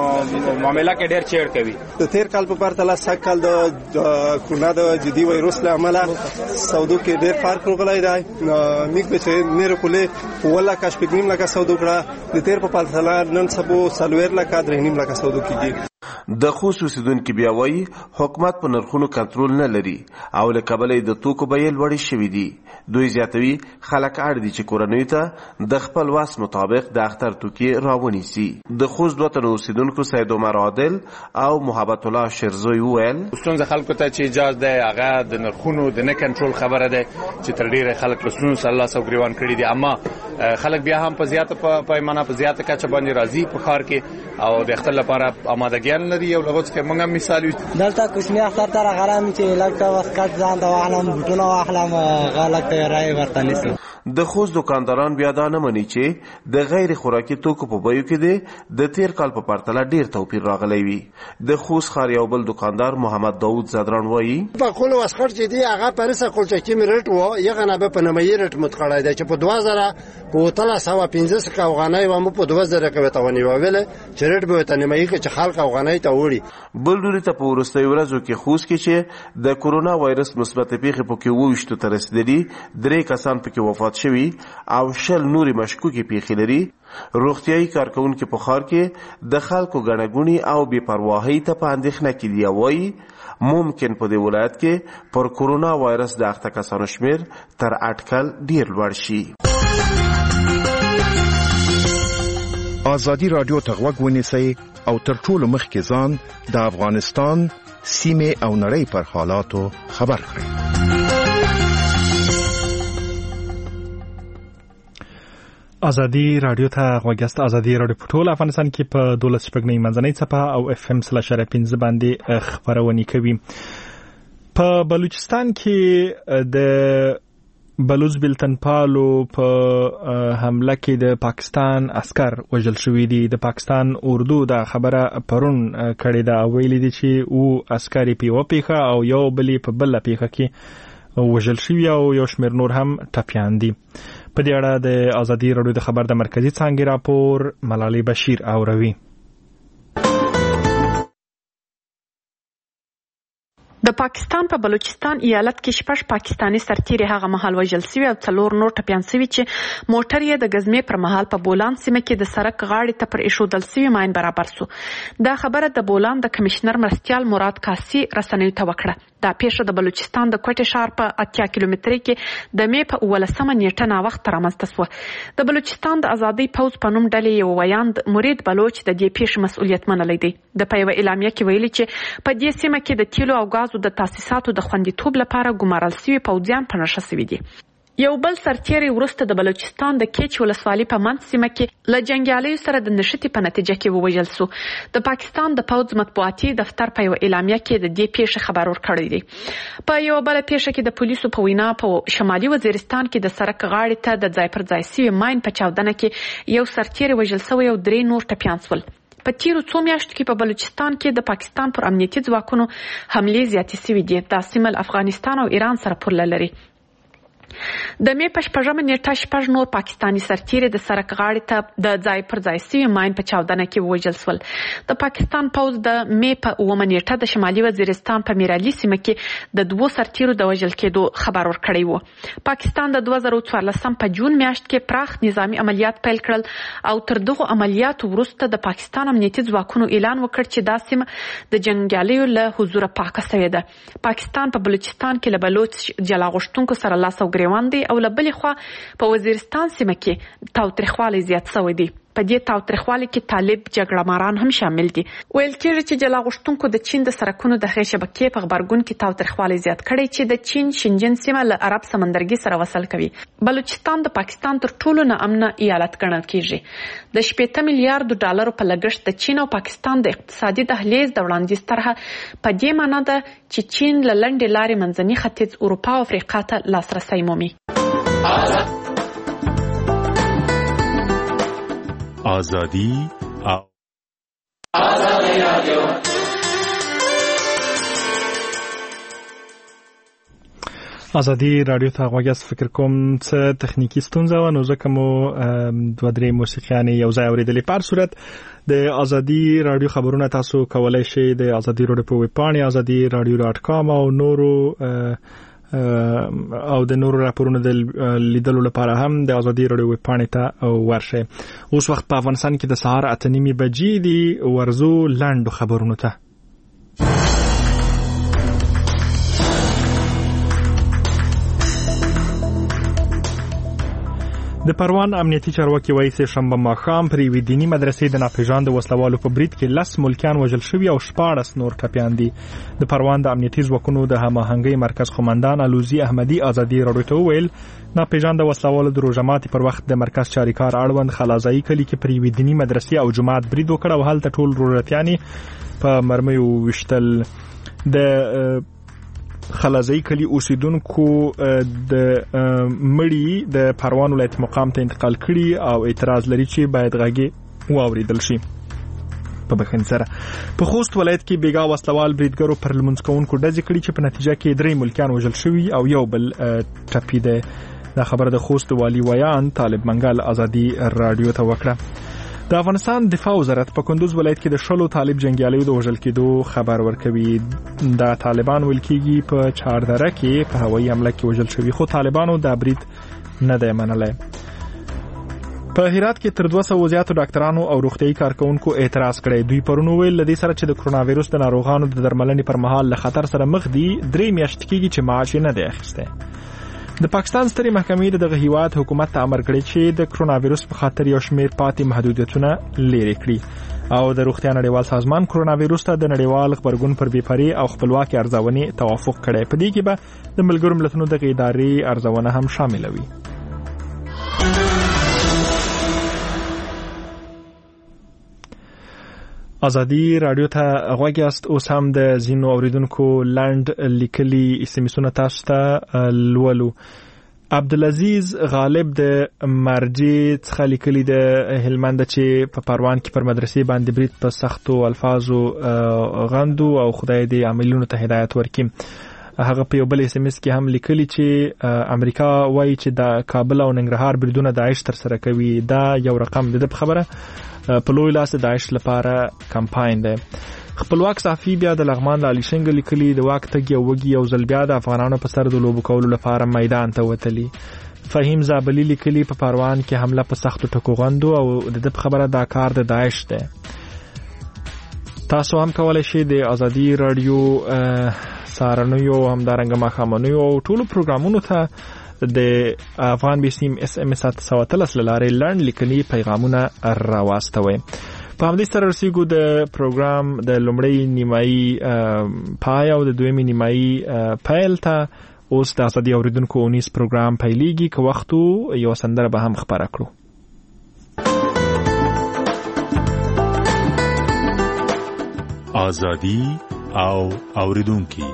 په معامله کې ډېر چیړ کوي. د تیر کال په پرتله سږ کال د کرونا د جدي وایروس له امله سودو کې ډېر فرق راغلی دی. موږ چې نیر کولې ولا کا شپږ نیم لکه سودو کړه، د تیر په پرتله نن سبا څلور لکه درې نیم لکه سودو کېږي. د خوست اوسیدونکي بیا وایي حکومت په نرخونو کنټرول نه لري او له کبله د توکو بیې لوړې شوي دي. دوی زیاتوي خلک اړ دي چې کورنیو ته د خپل وس مطابق د اختر توکي راونیسي. د خوست دوه تنه اوسیدونکو سید عمر عادل او محبت الله شیرزوی وویل ستونزه خلکو ته چې اجازه ده هغه د نرخونو د نه کنټرول خبره ده چې تر ډیره خلک رسونو صلی الله علیه ګریوان کړي دي، اما خلک بیا هم په زیاته په پیمانه په زیاته کچه باندې راضي په کار کې او د اختر لپاره آمادګي لري. او لغوت کې موږ مثال یو دلته کوچنی اختر تر غرام چې لکه واسکټ ځان دا واخلم بوټونه واخلم غلط راي ورته نيسم. د خوست دکانداران بیا دا نه مني چې د غیر خوراکي توکو په بیو کې دی د تیر کال په پرتله ډیر توپیر راغلی وي. د خوست ښار یو بل دکاندار محمد داوود زدران وایي په کول واسکټ چې دی هغه پرسه کولچکی میرټ وو یغه نه په نمایي رټ متخړای دی چې په دوه زره په تل سو پنځه کا افغانۍ و مو په دوه زره کوي ته ونی ویل چې رټ به ته نمایي کې چې خلک افغانۍ ته وړي. بل ډوري ته په ورستۍ ورځو کې خوست کې چې د کورونا وایرس مثبت پیښه په کې وښتو تر رسیدلی درې کسان پکې وفات شوي او شل نوري مشکوکي پیښې لري. روغتیايي کارکونکو په ښار کې د خلکو ګڼهګونې او بې پرواهۍ ته په اندېښنه کې دي. وایي ممکن په دې ولایت کې پر کورونا وایرس د اخته کسانو شمیر تر اټکل ډیر لوړ شي. آزادی رادیو ته غوږ ونیسئ او تر ټولو مخکې ځان د افغانستان سیمې او نړۍ پر حالاتو خبر کړئ. آزادی رادیو ته غوږیاست. آزادی رادیو په ټول افغانستان کې په دولس شپږنۍ منځنۍ څپه او اف ام سلا شره پنځه باندې خبرونه کوي. په بلوچستان کې د بلوچ بلتن پالو په حمله کې د پاکستان عسكر وژل شوی دي. د پاکستان اردو دا خبره پرون کړې ده او ویلي دي چې او عسكر په وپیخه او یو بلې په بل پیخه کې وژل شوی او یو شمیر نور هم ټپیان دي. په دې اړه د آزادی رادیو د خبر د مرکزی څانګې راپور ملالۍ بشیر اوروي. د پاکستان په بلوچستان ایالت کې شپږ پاکستانی سرتیري هغه مهال وژل شوي او څلور نور ټپیان شوي چې موټر یې د غزمې پر مهال په بولان سیمه کې د سړک غاړې ته پر ایښودل شوي ماین برابر شو. دا خبره د بولان د کمشنر مرستیال مراد کاسي رسنیو ته وکړه. دا پیښه د بلوچستان د کوټې ښار په اتیا کیلومترۍ کې د مې په اوولسمه نیټه ناوخته رامنځته شوه. د بلوچستان د ازادۍ پوځ په نوم ډلې یو ویاند مرید بلوچ د دې پیښې مسؤلیت منلی دی. د په یوه اعلامیه کې ویلي چې په دې سیمه کې د تیلو او غازو د تاسیساتو د خوندیتوب لپاره ګمارل شوي پوځیان په نښه شوي دي. یو بل سرتیری وروسته د بلوچستان د کیچ ولسوالۍ په منځ سیمه کې له جنګیالیو سره د نښتې په نتیجه کې ووژل شو. د پاکستان د پوځ مطبوعاتي دفتر په یوه اعلامیه کې د دې پیښې خبر ورکړی دی. په یوه بله پیښه کې د پولیسو په وینا په شمالي وزیرستان کې د سړک غاړې ته د ځای پر ځای شوي ماین په چاودنه کې یو سرتیری وژل شوی او درې نور ټپیان شول. په تیرو څو میاشتو کې په بلوچستان کې د پاکستان پر امنیتي ځواکونو حملې زیاتې شوي دي. دا سیمه افغانستان او ایران سره پوله لري. د می په شپږمه نیټه شپږ نور پاکستانی سرتیري د سرک غاړې ته د ځای پر ځای سوي ماین په چاودنه کې ووژل شول. د پاکستان پوځ د می په اوومه نیټه د شمالي وزیرستان په میرعلي سیمه کې د دوو سرتیرو د وژل کېدو خبر ورکړی و. پاکستان د دوه زره څوارلسم په جون میاشت کې پراخ نظامی عملیات پیل کړل او تر دغو عملیاتو وروسته د پاکستان امنیتي ځواکونو اعلان وکړ چې دا سیمه د جنګیالیو له حضوره پاکه شوې ده. پاکستان په بلوچستان کې له بلوچ جلا غوښتونکو سره لاس او ګریوان دی او له بلې خوا په وزیرستان سیمه کې تاوتریخوالی زیات شوی دی. په دې تاوتریخوالي کې طالب جګړه ماران هم شامل دي. ویل کېږي چې جلا غوښتونکو د چین د سرکونو د هغې شبکې په غبرګون کې تاوتریخوالی زیات کړی چې د چین شینجن سیمه له عرب سمندرګي سره وصل کوي. بلوچستان د پاکستان تر ټولو نا امنه ایالت ګڼل کېږي. د شپېته میلیارډو ډالرو په لګښت د چین او پاکستان د اقتصادي دهلیز د وړاندیز طرحه په دې معنی ده چې چین له لنډې لارې منځني ختیځ اروپا او افریقا ته لاسرسی مومي. آزادی او آزادی رادیو آزادی رادیو ته غوږیاست. فکر کوم څه تخنیکی ستونزه و نو ځکه مو دوه درې موسیقیانې یو ځای اورېدلې. په هر صورت د آزادی رادیو خبرونه تاسو کولای شئ د آزادی رادیو په ویب پاڼې آزادی رادیو ډاټ کام او نورو او د نورو راپورونو د لیدلو لپاره هم د آزادی رادیو ویب پاڼې ته ورشئ. اوس وخت په افغانستان کې د سهار اته نیمې بجې دي. ورزو لنډو خبرونو ته. د پروان امنیتي چارواکي وایي چې شنبه ماښام پر یوې دیني مدرسې د ناپېژاندو وسلوالو په برید کې لس ملکیان وژل شوي او شپاړس نور ټپیان دي. د پروان د امنیتي ځواکونو د هماهنګۍ مرکز قومندان الوزي احمدي آزادي رادیو ته وویل ناپېژانده وسلوالو د روژه ماتي پر وخت د مرکز چاریکار اړوند خلازایي کلي کې پر یوې دیني مدرسې او جومات برید وکړ او هلته ټول روژتیانې په مرمیو ویشتل. د خلازای کلی اوسیدونکو د مړی د پروان ولایت مقام ته انتقال کړي او اعتراض لري چې باید غږی واوریدل شي. په بخښنې سره په خوست ولایت کې بیګا وسلوال بریدګرو پر لمونځ کوونکو ډزې کړي چې په نتیجه کې درې ملکیان وژل شوي او یو بل ټپي دی. دا خبره د خوست والی ویان طالب منګل آزادي رادیو ته وکړه. د افغانستان دفاع وزارت په کندوز ولایت کې د شلو طالب جنگیالیو د وژل کېدو خبر ورکوي. دا طالبان ویل کېږي په چاردره کې په هوایي حمله کې وژل شوي خو طالبانو دا برید نه دی منلی. په هرات کې تر دوه سوو زیاتو ډاکټرانو او روغتیايي کارکونکو اعتراض کړی. دوی پرون ویل له دې سره چې د کرونا وایرس د ناروغانو د درملنې پر مهال له خطر سره مخ دي درې میاشتې کېږي چې معاش نه دی اخیستی. د پاکستان سترې محکمې د دغه هیواد حکومت ته امر کړی چې د کرونا وایرس په خاطر یو شمېر پاتې محدودیتونه لرې کړي او د روغتیا نړیوال سازمان کرونا وایرس ته د نړیوال غبرګون پر بېپرې او خپلواکې ارزونې توافق کړی. په دې کې به د ملګرو ملتونو دغه ادارې ارزونه هم شامله وي. آزادی رادیو ته غوږیاست. اوس هم د ځینو اوریدونکو لنډ لیکلي اسمسونه تاسو ته لولو. عبدالعزیز غالب د مرجې څخه لیکلي د هلمند چې په پروان کې پر مدرسې باندې برید په سختو الفاظو غندو او خدای دې عملونو ته هدایت ورکړي. هغه په یو بل اس ام اس کې هم لیکلي چې امریکا وایي چې د کابل او ننګرهار بریدونه داعش تر سره کوي. دا یو رقم د خبره په لوی لاس داعش لپاره کمپاین دی. خپلواک صحافي بیا د لغمان د علي شنګ لیکلي د واک تګ یو وږي یو ځل بیا د افغانانو په سر د لوبو کولو لپاره میدان ته وتلي. فهیم زابلی لیکلي په پروان کې حمله په سختو ټکو غندو او د خبره دا کار د داعش دی. تاسو هم کولای شئ د آزادي رادیو سارنویو هم دارنګ ماخامنویو او ټولو پروګرامونو ته د افغان بیسیم اس ام اس اته سوه اتلس لارې لنډ لیکلي پیغامونه راواستوي. په همدې سره رسیږو د پروګرام د لومړۍ نیمایي پای او د دویمې نیمایي پیل ته. اوس د آزادي اوریدونکو اونیز پروګرام پیلیږي که وختو یو سندره به هم خپره کړو. آزادی او اوریدونکي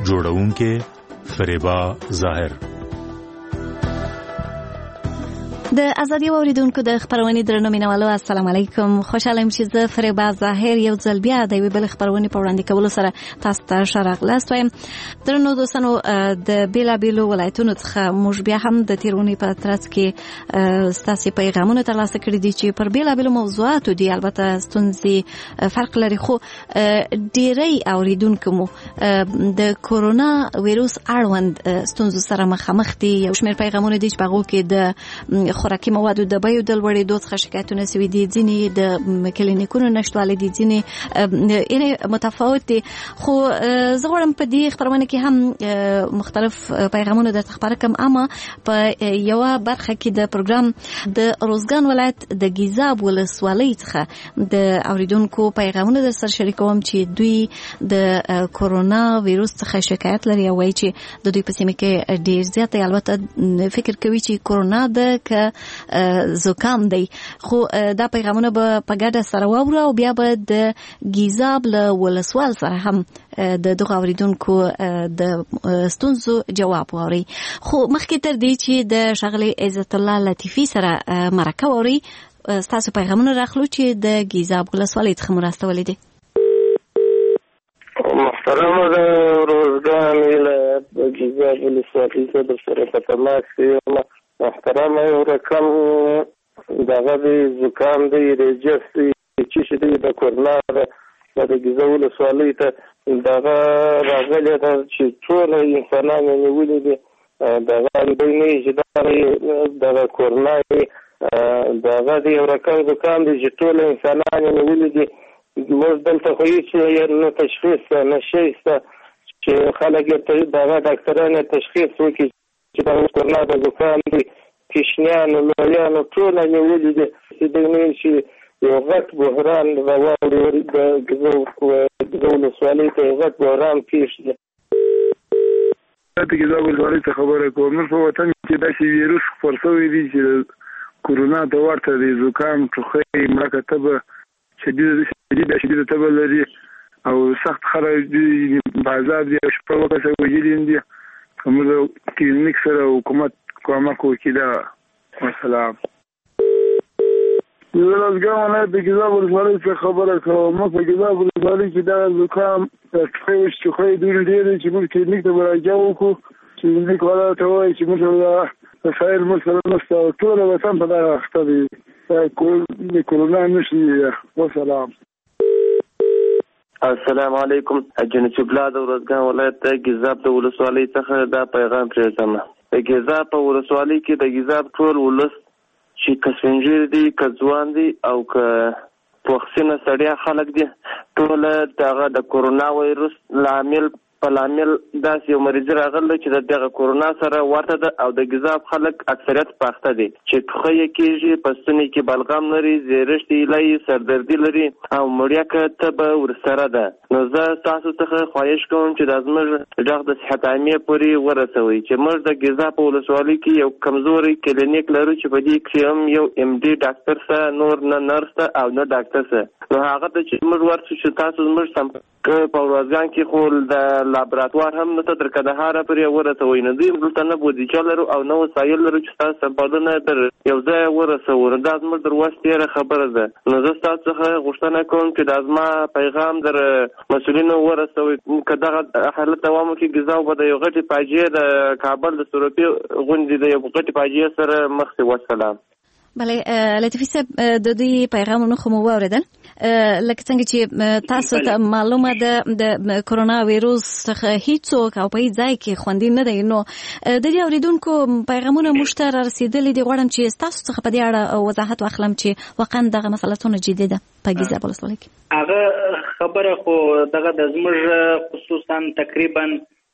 جوړونکې فریبا ظاهر. د ازادي اوریدونکو د خبرونې درنو مینوالو السلام علیکم. خوشاله یم چې زه فریبا ظاهر یو ځل بیا د یوې بلې خبرونې په وړاندې کولو سره تاسو ته ښه راغلاست وایم. درنو دوستانو، د بیلابیلو ولایتونو څخه موږ بیا هم د تیرونې په ترڅ کې ستاسې پیغامونه ترلاسه کړي دي چې پر بیلابیلو موضوعاتو دي. البته ستونزې فرق لري، خو ډیری اوریدونکو مو د کورونا ویروس اړوند ستونزو سره مخامخ دي. یو شمېر پیغامونه دي چې په هغو کې د خوراکي موادو د بیو د لوړېدو څخه شکایتونه سوي دي، ځینې د کلینیکونو نشتوالی دي، ځینې یعنې متفاوت دي. خو زه غواړم په دې خپرونه کې هم مختلف پیغامونه درته خپاره کړم، اما په یوه برخه کې د پروګرام د روزګان ولایت د ګیزاب ولسوالۍ څخه د اوریدونکو پیغامونه در سره شریکوم چې دوی د کورونا ویروس څخه شکایت لري او وایي چې د دوی په سیمه کې ډېر زیات دی. البته فکر کوي چې کورونا د که زکام دی، خو دا پیغامونه به په ګډه سره واورو او بیا به د ګیزاب له ولسوال سره هم د دغه اوریدونکو د ستونزو جواب واوري. خو مخکې تر دې چې د ښاغلي عزت الله لطیفي سره مرکه واوري، ستاسو پیغامونه راخلو چې د ګیزاب ولسوالۍ څخه مو راستولي دي. محترمه د روزګان ولایت د ګیزاب ولسوالۍ څخه در سره په تماس کې یم. محترمه یو رقم دغه دی زکام دی، رجس دی، چیشي دی، د کورونا ده د ګیزاب ولسوالۍ ته دغه راغلی ده چې ټوله انسانان یې نیولي دي. دغه دوی نه وي چې دغه کورونا وي، دغه دی یو رقم زکام دی چې ټوله انسانان یې نیولي دي. موږ دلته خو هېڅ نه تشخیص نه شی شته چې خلک یې دغه ډاکټران یې تشخیص وکړي چې دا کورونا د زکام دی. کشنیانو لویانو ټوله نیولي دي چې دوی نه وي چې یو غټ بحران راواړي د ګیزاب ولسوالۍ ته یو غټ بحران پېښ دی. د ګیزاب ولسوالۍ څخه خبره کوم. نن په وطن کې داسې ویروس خپور شوی دی چې کورونا ته ورته دی. زکام، ټوخی، مړه تبه، شدیده شدیده تبه لري او سخت خلک دي، بازار دي، شپه وکړه وجلین دي. موږ کلینیک سره حکومت کومک وکړي ده. والسلام. زه روزګان ولایت د ګیزاب ولسوالۍ څخه خبره کوم. موږ په ګیزاب ولسوالۍ کې دغه زکام، ټوخی، ټوخی ډېر ډېر دی چې موږ کلینیک ته مراجعه وکړو. کلینیک والا ته وایي چې موږ وسایل موږ سره نشته او ټوله وطن په دغه اخته دی. د کورونا نښې دي. والسلام. السلام علیکم. جنسي بلا د روزګان ولایت د ګیزاب د ولسوالۍ څخه دا پیغام پرېږدم. د ګیزاب په ولسوالۍ کې د ګیزاب ټول ولس چې که سپین دي، که ځوان دي او که پوخسینه سړیا خلک دي، ټول دغه د کورونا ویروس لامل په لامل داسې یو مریض راغلی چې د دغه کورونا سره ورته ده او د ګیزاب خلک اکثریت پاخته دي چې ټوخی یې کېږي، په ستوني کې بلغم لري، زیرشت ایله، سردردي لري او مړیکه تبه ورسره ده. نو زه تاسو څخه خواهش کوم چې دا زموږ غږ د صحت عامې پورې ورسوئ چې موږ د ګیزاب په ولسوالۍ کې یو کمزوری کلینیک لرو چې په دې کې هم یو ایم ډي ډاکټر سه، نور نه نرس ته او نه ډاکټر سه. نو هغه ته چې موږ ورسو چې تاسو زموږ سم په روزګان کې خو د لابراتوار هم نته تر کندهار پورې ورسوئ. نو دوی دلته نه بودیجه لرو او نه وسایل لرو چې تاسو سمپلونه تر یو ځای ورسوو. نو دا زموږ در وس تېره خبره ده. نو زه ستاسو څخه غوښتنه کوم چې دا زما پیغام در مسؤلینو ورسوئ. که دغه حالت دوام وکړي، ګیزاب به د یو غټې فاجعې د کابل د سروپي غونډې د یو غټې فاجعې سره مخ شي. والسلام. بله لطیفي صاحب، د دوی پیغامونه خو مو واورېدل. لکه څنګه چې تاسو ته معلومه ده د کورونا ویروس څخه هیڅوک او په هیڅ ځای کې خوندي نه دی. نو د دې اورېدونکو پیغامونه موږ ته رارسېدلي دي. غواړم چې ستاسو څخه په دې اړه وضاحت واخلم چې واقعا دغه مسله څومره جدي ده په ګیزاب ولسوالۍ کې. هغه خبره خو دغه د زموږ خصوصا تقریبا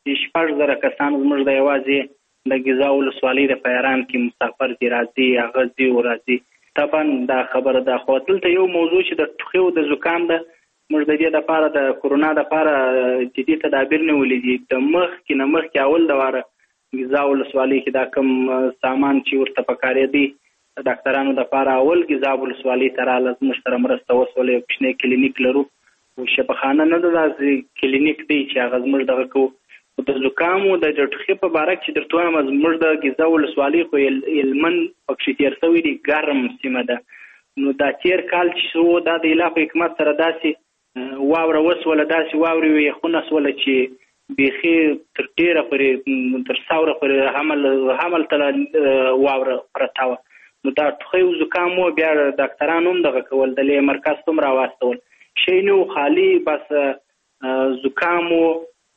شپږ زره کسان زموږ د یوازې د ګیزاب ولسوالۍ د پیران کې مسافر دي، راځي، هغه ځي او راځي. طبعا دا خبره ده. خو دلته یو موضوع چې د ټوخي او د زکام ده، موږ د دې دپاره د کورونا دپاره جدي تدابیر نیولي دي. د مخکې نه مخکې اول د واره ګیزاب ولسوالۍ کې دا کوم سامان چې ورته پکارېدی د ډاکټرانو دپاره اول ګیزاب ولسوالۍ ته راغله، زموږ سره مرسته وسوله. یو کوچنی کلینیک لرو، شفاخانه نه ده، داسې کلینیک دی چې هغه زموږ دغه کوو. د زکام او د ټوخي په باره کې درته وایم زموږ د ګیزا ولسوالۍ خو هلمند پکښې تېر شوی دی ګرم سیمه ده نو دا تېر کال چې شو دا د الله په حکمت سره داسې واوره وسوله داسې واورې وې یخونه سوله چې بیخي تر ډېره پورې تر ساوره پورې حمل حمل ته واوره پرته وه نو دا ټوخی او زکام و بیا ډاکټرانو هم دغه کول د لې مرکز ته هم راواستول شی نه و خالي بس زکام و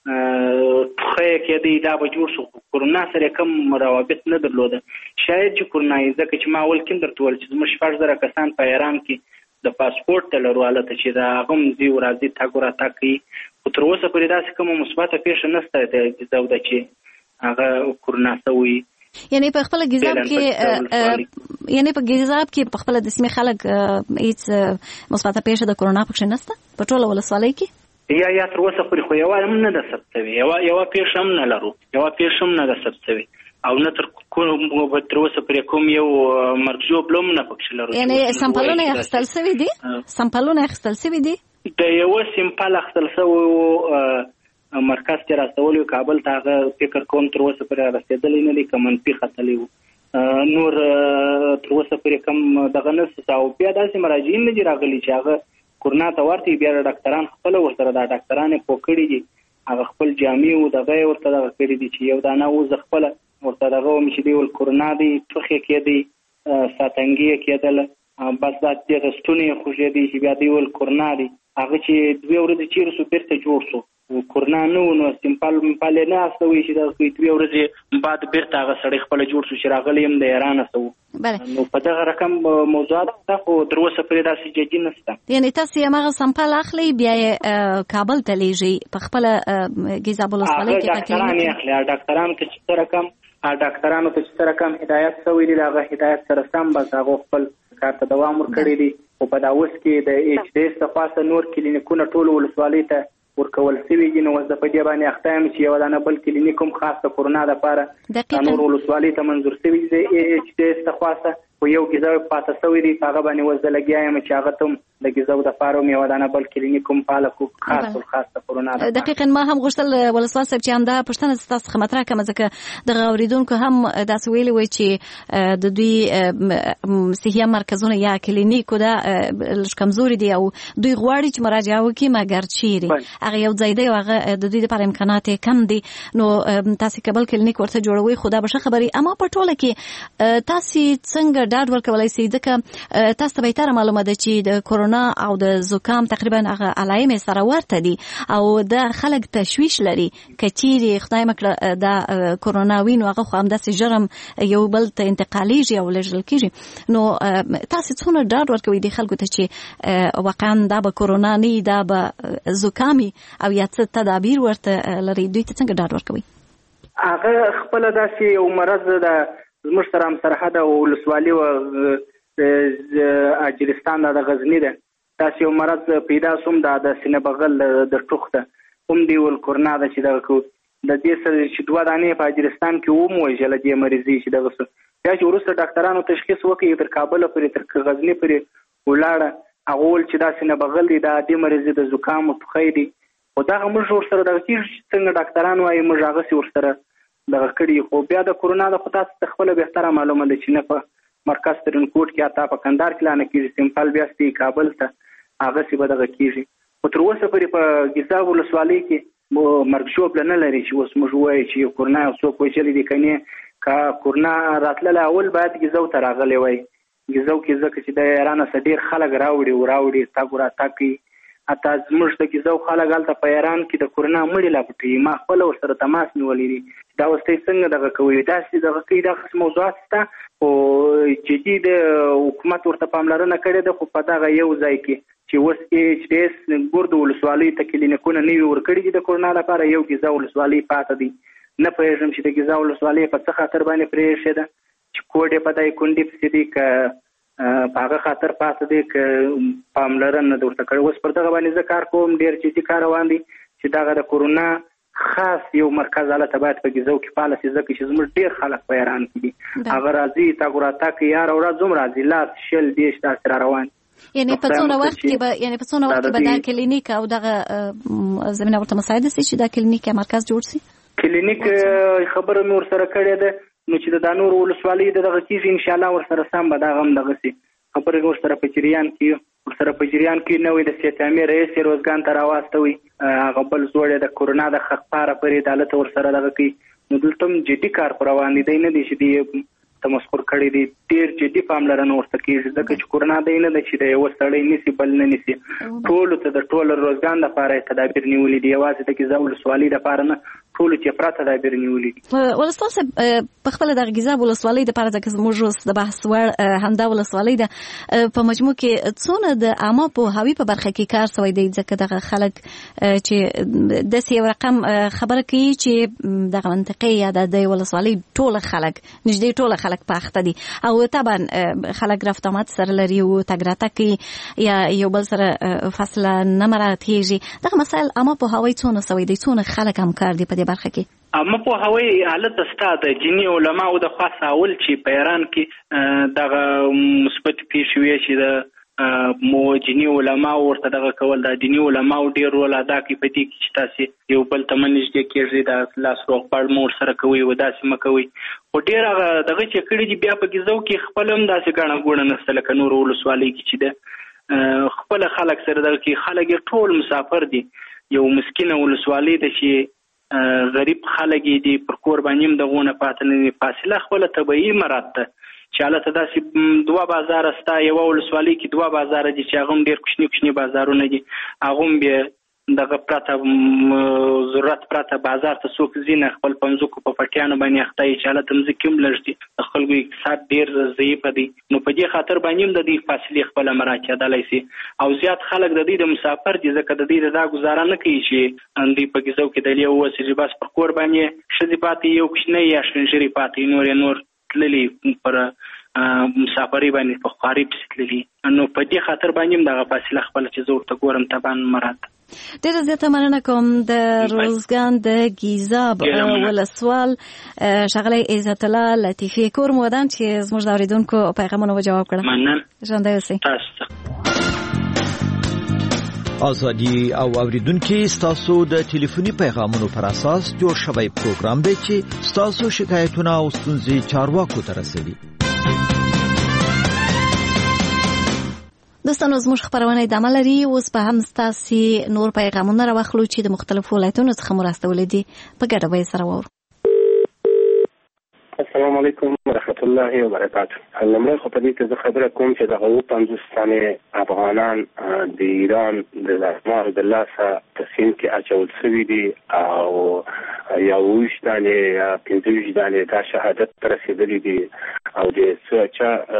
ټوخی کېدی دا به جوړ شو کورونا سره کم روابط نه درلوده شاید چې کورونا یې ځکه چې ما اول کې هم درته وویل چې زموږ شپږ زره کسان په ایران کې د پاسپورټ ته لرو هلته چې د هغه هم ځي او راځي تګ او راتګ کوي خو تر اوسه پورې داسې کومه مثبته پیښه نشته د ګیزاب ده چې هغه کورونا شوی یعنی په خپل ګیزاب کې یعنی په ګیزاب کې په خپل د سیمې خلک هیڅ مثبته پیښه د کورونا پکښې نشته په ټوله ولسوالۍ کې یا یا تر اوسه پورې خو یوه هم نه ده ثبت شوې یوه یوه پیښه هم نه لرو یوه پیښه هم نه ده ثبت شوې او نه تر کوم تر اوسه پورې کوم یو مرګ ژوبل هم نه پکښې لرو یعنی سمپلونه یې اخیستل شوي دي سمپلونه یې اخیستل شوي دي د یوه سمپل اخیستل شوی مرکز ته راستولی کابل ته هغه فکر کوم تر اوسه پورې رسېدلی نه دی که منفي ختلی و نور تر اوسه پورې کوم دغه نشته او بیا داسې مراجعین نه دي راغلي چې هغه کورونا ته ورته بیا ډاکټران خپله ورسره دا ډاکټران یې پوه کړي دي هغه خپل جامې و دغه یې ورته دغه کړي دي چې یو دانه و زه خپله ورته دغه وم چې دی ول کورونا دی ټوخی کېدی ساتنګي یې کېدله بس دا دغه ستونی یې خوږېدی چې بیا دی ول کورونا دی هغه چې دوې ورځې چېرې شو بېرته جوړ شو کورونا نه و نو سمپل ممپل یې نه استوي چې دغه دوې ورځې بعد بېرته هغه سړی خپله جوړ شو چې راغلی یم د ایران استو نو په دغه رقم موضوعات ده خو تر اوسه پورې داسې جدي نشته یعنې تاسې هماغه سمپل اخلئ بیا یې کابل ته لیږئ په خپله ګیزاب ولسوالۍ کې ډاکټران یې اخلي ډاکټرانو ته چې څه رقم ډاکټرانو ته چې څه رقم هدایت شوی دی د هغه هدایت سره سم بس هغو خپل کار ته دوام ورکړی دی خو په دا اوس کې د ایچ ډي ایس څخه خاصه نور کلینیکونه ټولو ولسوالۍ ته ورکول شوي دي نو اوس د په دې باندې اخته یم چې یوه دانه بل کلینیک هم خاص د کورونا دپاره د نورو ولسوالۍ ته منظور شوي دي د ایچ ډي ایس څخه خاصه خو یو ګیزاب پاته شوی دی په هغه باندې اوس زه لګیا یم چې هغه ته هم د ګیزاب دپاره هم یوه دانه بل کلینیک هم فعاله کړو خاص الخاص د کورونا دپاره دقیقا ما هم غوښتل ولسوال صاحب چې همدا پوښتنه ستاسو څخه مطرح کړم ځکه دغه اورېدونکو هم داسې ویلي وی چې د دوی صحیه مرکزونه یا کلینیکو دا لږ کمزوري دي او دوی غواړي چې مراجعه وکړي مګر چیرې هغه یو ځای دی او هغه د دوی دپاره امکانات یې کم دي نو تاسې که بل کلینیک ورته جوړوئ خو دا به ښه خبرې اما په ټوله کې تاسې څنګه ډاډ ورکولی سئ ځکه تاسو ته بهتره معلومه ده چې د کورونا او د زکام تقریبا هغه علایم یې سره ورته دي او د خلک تشویش لري که چیرې خدای مکړه دا کورونا وي نو هغه خو همداسې ژر هم یو بل ته انتقالیږي او لېږدول کېږي نو تاسې څومره ډاډ ورکوئ دې خلکو ته چې واقعا دا به کورونا نه دا به زکام او یا څه تدابیر ورته لري دوی ته څنګه ډاډ ورکوئ هغه خپله داسې یو مرض ده زموږ سره همسرحده او ولسوالي و اجرستان د غزني ده داسې یو مرض پیدا شوم دا د سینه بغل د ټوخ ده هم دی ول کورونا ده چې دغه کو د دې سره چې دوه دانې په اجرستان کې وموژله دې مریضي چې دغه څه بیا چې وروسته ډاکټرانو تشخیص وکړي تر کابل پورې تر غزني پورې ولاړه هغه ول چې دا سینه بغل دی دا دې مریضي د زکام او ټوخی دی خو دغه موږ ورسره دغه کېږي چې څنګه ډاکټران وایي موږ هغسې ورسره دغه کړي خو بیا د کورونا د خو تاسو ته خپله بهتره معلومه ده چې نه په مرکز ترنکوټ کې اتا په کندهار کې لا نه کېږي سمپل بیا ستي کابل ته هغسې به دغه کېږي خو تر اوسه پورې په ګیزاب ولسوالۍ کې مرګ ژوبله نه لري چې اوس موږ ووایو چې یو کورونا یو څوک وژلی دی که نه که کورونا راتللی اول باید ګیزو ته راغلی وای ګیزو کې ځکه چې د ایران څخه ډېر خلک راوړي و راوړي تګ و راتګ کوي حتی زموږ د ګیزو خلک هلته په ایران کې د کورونا مړي لا پټوي ما خپله ورسره تماس نیولی دی دا اوس ته څنګه دغه کوي داسې دغه کوي دغسې موضوعات شته خو جدي د حکومت ورته پاملرنه کړې ده خو په دغه یو ځای کې چې اوس ایچ ډي ایس ګرد ولسوالۍ ته کلینیکونه نوي ورکړي دي د کورونا لپاره یو ګیزا ولسوالۍ پاته دي نه پوهېږم چې د ګیزا ولسوالۍ په څه خاطر باندې پرې ایښې ده چې کوډ یې په دای کونډې پسې دي که په هغه خاطر پاته دی که پاملرنه ده ورته کړې اوس پر دغه باندې زه کار کوم ډېر جدي کار روان دی چې دغه د کورونا خاص یو مرکز حالت باید په ګیزو کې فعاله شي ځکه چې زموږ ډېر خلک په ایران کې دي هغه راځي تګ و راتګ کوي هره ورځ هم راځي لاس شل دېرش داسې را روان یعنی په څونه وخت کې به یعنی په څونه وخت کې به دا کلینیک او دغه زمینه ورته مساعده شي چې دا کلینیک یا مرکز جوړ شي کلینیک خبره مې ورسره کړې ده نو چې د دانور ولسوالۍ دغه چیز ان شاء الله ورسره سم به دا غم دغه سي خبره ورسره په جریان کې ورسره په جریان کې نوې د سیتامي رئیس روزګان ته راوستوي هغه بل زوړ د کورونا د خخپاره پرې عدالت ورسره دغه کوي نو دلته جدي کار پر روان دي نه دي چې دی تمسخر کړی دي ډیر جدي پاملرنه ورته کیږي ځکه چې کورونا دی نه د چې د یو سړی نسی بل نه نسی ټول ته د ټول روزګان لپاره تدابیر نیولې دي یوازې د ګیزاب ولسوالۍ لپاره نه ټول چې پراته تدابیر نیولې دي ولستاسو په خپل د ګیزاب ولسوالۍ لپاره د موږ د بحث ور همدا ولسوالۍ ده په مجموع کې څونه د عامه په هوی په برخه کې کار شوی دی ځکه دغه خلک چې د سی رقم خبره کوي چې دغه منطقې یا د ولسوالۍ ټول خلک نږدې ټول خلک پاخته دي او طبعا خلک رفت آمد سره لري او تګ راتګ کوي یا یو بل سره فاصله نه مراعاتېږي دغه مسایل عامه په هوی څونه شوی دی څونه خلک هم کار دي په دې برخه کې اما په هوی حالت ستا د جنی علما او د خاص اول چې په ایران کې دغه مثبت پیښ وی چې د مو جنی علما ورته دغه کول د جنی علما ډیر رول ادا کوي په دې کې چې تاسو یو بل تمنځ کې کېږي د لاس روغ پړ مور سره کوي و داسې مکوي او ډیر هغه دغه چې کړي دي بیا په گیزو کې خپل هم داسې غاڼه ګوڼه نسل ک نور ولسوالۍ کې چې ده خپل خلک سره دغه کې خلک ټول مسافر دي یو مسکینه ولسوالۍ ده چې غریب خلک دي پر کور باندې د غونه پاتنه فاصله خپل طبيعي مراد چې حالت داسې دوا بازار استا یو ولسوالۍ کې دوا بازار دي چې هغه ډیر کوچني کوچني بازارونه دي هغه به دغه پراته ضرورت پراته بازار ته څوک زینه خپل پنځوکو په پټیانو باندې اخته چې حالت هم ځکه لږ دي خلکو اقتصاد ډیر ضعیف دي نو په دې خاطر باندې د دې فاصله خپل مراکه دلای سي او زیات خلک د دې د مسافر دي ځکه د دې د گزاره نه کوي چې اندې په گیزو کې د لیو وسیله بس پر کور باندې شذ پاتې یو کوچنی یا شنجری پاتې نور نور تللی پر مسافری باندې په خاري تللی نو په دې خاطر باندې دغه فاصله خپل چې زور ته ګورم تبان مراد ډېر زیاته مننه کوم د روزګان د ګیزاب ولسوال شغله عزت الله لطیفی کور مودان چې زموږ د اوریدونکو پیغامونه جواب کړم مننه ژوندی اوسئ ازادي او اوریدونکو ستاسو د ټلیفوني پیغامونو پر اساس جوړ شوی پروګرام دی چې ستاسو شکایتونه او ستونزې چارواکو ته رسوي دوستانو زموږ خبرونه ادامه لري اوس په هم ستاسو نور پیغامونه راوخلو چې د مختلفو ولایتونو څخه مرستول دي په ګډه به سره وور السلام علیکم ورحمت الله وبرکاته لمړی خو په دې کې زه خبره کوم چې دغه اووه پنځوس تنې افغانان د ایران د لاسمار د لاسه په سیند کې اچول شوي دي او یو اوویشت دانې پنځه ویشت دانې دا شهادت ته رسېدلي دي او د څه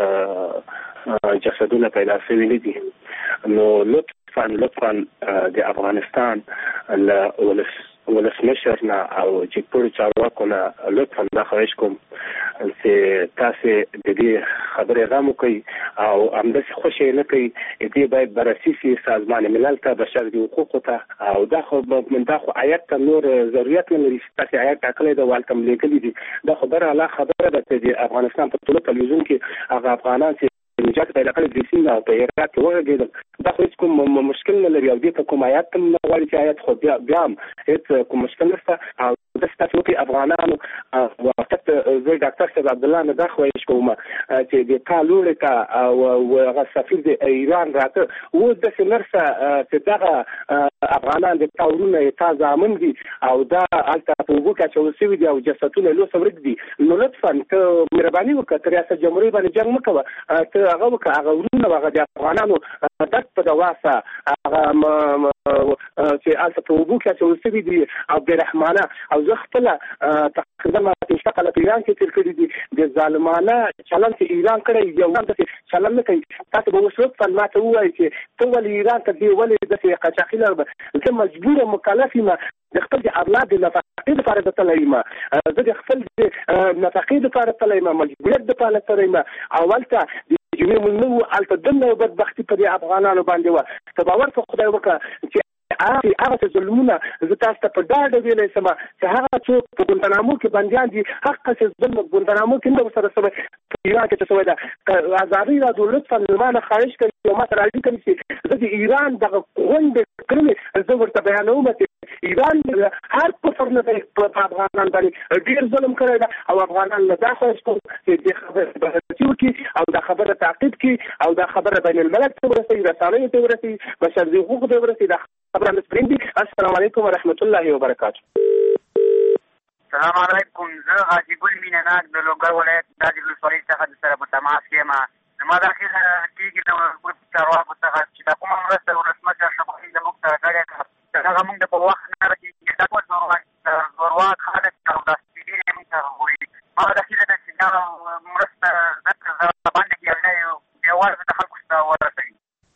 چا جسدونه پیدا شوي نه دي نو لطفا لطفا د افغانستان له ولس ولسمشر نه او چې ټول چارواکو نه لطفا دا خواهش کوم چې تاسو د دې خبرې غو کوي او همداسې خوشی نه کوي دې باید بررسي شي سازمان ملل ته بشر د حقوقو ته او دا خو من دا خو آیت ته نور ضرورت نه لري چې آیت ټاکلې د والکم لیکلي دي دا خبره الله خبره ده چې افغانستان په ټول تلویزیون کې هغه افغانان چې نجات پیدا کړی د سیند او په هرات کې ورغېدل دا خو هیڅ کوم مشکل نه لري او دې ته کوم آیات هم نه غواړي چې آیات خو بیا بیا هم هیڅ کوم مشکل نشته او د ستاسو کې افغانانو وخت زه ډاکټر صاحب عبد الله نه دا خواهش کوم چې د کالوري ته او هغه سفیر د ایران راته و د سمرسه چې دغه افغانان د تاورونه تازه امن دي او دا الته په وګه چې وسوي دي او جساتونه له سمرګ دي نو لطفا ته مهرباني وکړه ریاست جمهوریت باندې جنگ مکوه ته هغه وکړه هغه ورونه هغه د افغانانو دک په دواسه هغه چې الته په وګه چې وسوي دي او برحمانه او زه خپل تقریبا مشتقل په ایران کې تیر کړی دي د ظالمانه چلن چې ایران کړی یو د چلن نه کوي تاسو به وسوت په ماته وایي چې ته ول ایران ته دی ول د قاچاقي لرب زه مجبور مکلف یم د خپل اولاد د نفقې لپاره د تلایما زه د خپل نفقې لپاره تلایما مجبوریت د پاله تلایما اولته جمعې منو الته دنه بدبختی په افغانانو باندې و ته باور په خدای وکړه چې هغه هغه ظلمونه زه تاسو ته په ډاډه ویلې سم چې هغه څوک په ګوندنامو کې بنديان دي حق څه ظلم ګوندنامو کې نو سره سره ایران کې څه ودا ازادي را دولت فنلمانه خواهش کوي او ما سره راځي چې زه د ایران دغه غونډه کړمې زه ورته بیانوم چې ایران هر کفر نه په افغانان باندې ډیر ظلم کړی دی او افغانان له دا خواهش کوم چې دې خبره بررسي وکړي او دا خبره تعقیب کړي او دا خبره بین الملل ته ورسوي، رسنیو ته ورسوي، بشري حقوق ته ورسوي. دا خبره مسپرین دي. السلام علیکم ورحمت الله وبرکاته. السلام علیکم. زه حاجی ګل مینه ناک د لوګر ولایت د داجی ولسوالۍ څخه د سره په تماس کې یم. زما دا اخیره کېږي د ګروپ چارواکو څخه چې دا کومه مرسته ولسمشر شفاهي زموږ ته کړې ده هغه موږ ته په وخت نه رسېږي. دا ټول زورواک خلک او دا سپېډې یې موږ ته وایي. ما دا اخیره ده چې دا مرسته دلته باندې کېږي بېوزله د خلکو ته ورسوي.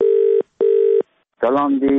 سلام دی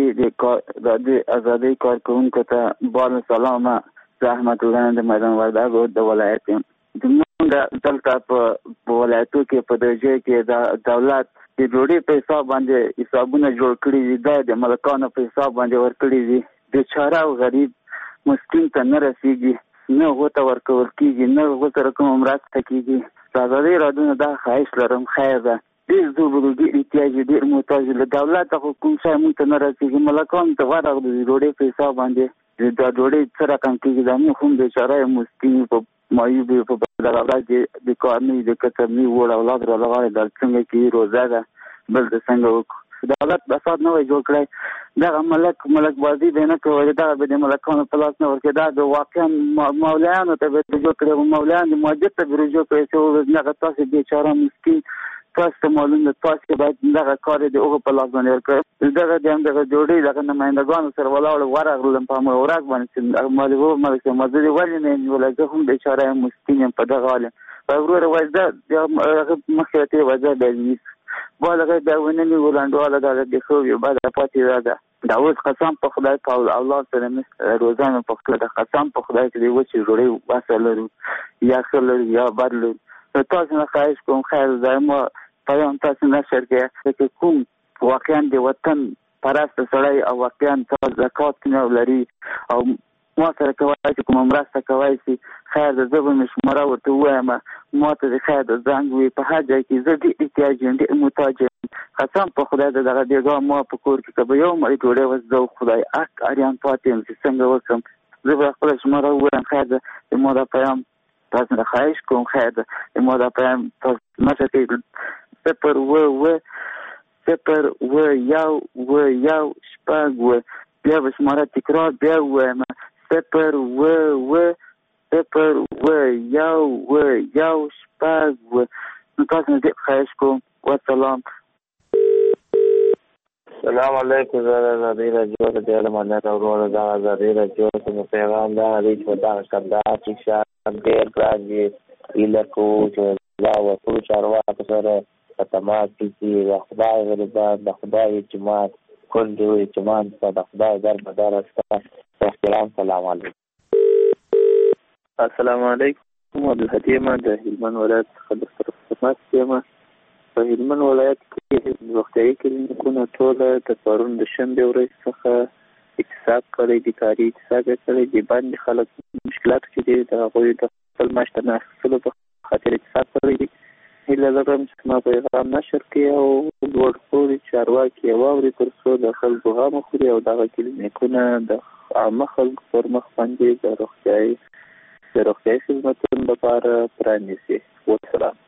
د ازادۍ کارکوونکو ته بار سلامه. زه احمد الله د میدان وردګو د ولایت یم. زموږ دلته په ولایتو کې په دې ځای کې د دولت د ډوډۍ په حساب باندې حسابونه جوړ کړي دي، دا د ملکانو په حساب باندې ورکړي دي. بیچاره او غریب مسکین ته نه رسېږي، نه هغو ته ورکول کېږي، نه هغو سره کومه مرسته کېږي. د ازادۍ رادیو نه دا خواهش لرم، خیر ده ډېر زوبرو ډېر احتیاج ډېر محتاج له دولته خو کوم شی موږ ته نه رسېږي. ملکانو ته ورغلو د ډوډۍ په حساب باندې دا ډوډۍ څه رقم کېږي. دا موږ هم بیچاره مسکین په معیوب په دغه ورځ کې د کار نه وي، د کسب نه وي، وړ اولاد راغلی دا څنګه کېږي، روزه ده بل څه څنګه وکړو. دولت بساط نه وای جوړ کړی، دغه ملک ملک بازي به نه کوي، دغه به د ملکانو په لاس نه ورکړي. دا د واقعا مولایانو ته به رجوع کړی، مولایان د مهاجر ته به رجوع کړی چې دغه تاسې بیچاره مسکین تاسو ته معلوم ده، تاسو باید دغه کار د هغو په لاس باندې ورکړي. دغه د همدغه ډوډۍ دغه نمایندګانو سره ولاړ ورغلم په همغه ورځ باندې چې مالې وملک یم زه دې ولې نه یم نیولی، زه هم بیچاره یم مسکین یم په دغه حال یم. وروره وایي زه هغه مخکې ته یې وایي زه بیا نیس باید هغه بیا ونه نیو لنډواله دا د ښه وي بعد پاتې دا ده. دا اوس قسم په خدای په اولاد سره مې روزه مې پخته ده، قسم په خدای چې د وچې ډوډۍ وسه لرو یا ښه لرو یا بد لرو. تاسو نه خواهش کوم خیر ده ما پیام تاسو نشر کې چې کوم واقعا د وطن پرست سړی او واقعا تاسو زکات نه لري او ما سره کوي چې کوم مرسته کوي شي خیر د زه به مې شماره ورته ووایم، ما ته د خیر د زنګ وي په هر ځای کې زه ډېر احتیاج یم، ډېر محتاج یم. قسم په خدای د دغه بېګا ما په کور کې که به یو مړۍ ډوډۍ وس زه خدای حق اریان پاتې یم چې څنګه وکړم. زه به خپله شماره ووایم. خیر ده د ما دا پیام تاسو نه خواهش کوم، خیر ده د ما دا پیام تاسو نشر کوي صفر و و صفر و یو و یو شپږ و بیا به شماره تکرار بیا ووایم صفر و و صفر و یو و یو شپږ و. نو تاسو نه ډېر خواهش کوم. والسلام. السلام علیکم. زه د ازادۍ راډیو ته ډېر مننه کوم. دا ازادۍ راډیو ته مو پیغام دا دی چې دغه کندهار کې شیان ډېر ګران دي. هیله کوو چې دا ټولو چارواکو سره په تماس کې چې د خدای غریبان د خدای اعتماد کونډې و اعتماد ته د خدای در بدر ستا احترام. سلام علیکم. السلام علیکم. عبدالهدي یم د هلمند ولایت څخه د سره خدمت کې یم. په هلمند ولایت کې روغتیایي کلینیکونه ټوله د پرون د شنبې ورځې څخه اعتصاب کړی دي، کاري اعتصاب یې کړی دي. باندې خلک مشکلاتو کې دي د هغوی د خپل معاش د نه اخیستلو په خاطر اعتصاب کړی دي. هیله لرم چې ما پیغام نشر کړي او لوړ پوړي چارواکي یې واوري تر څو د خلکو غم وخوري او دغه کلینیکونه د عامه خلکو پر مخ باندې د روغتیایي د روغتیایي خدمتونو لپاره پرانیسي. والسلام.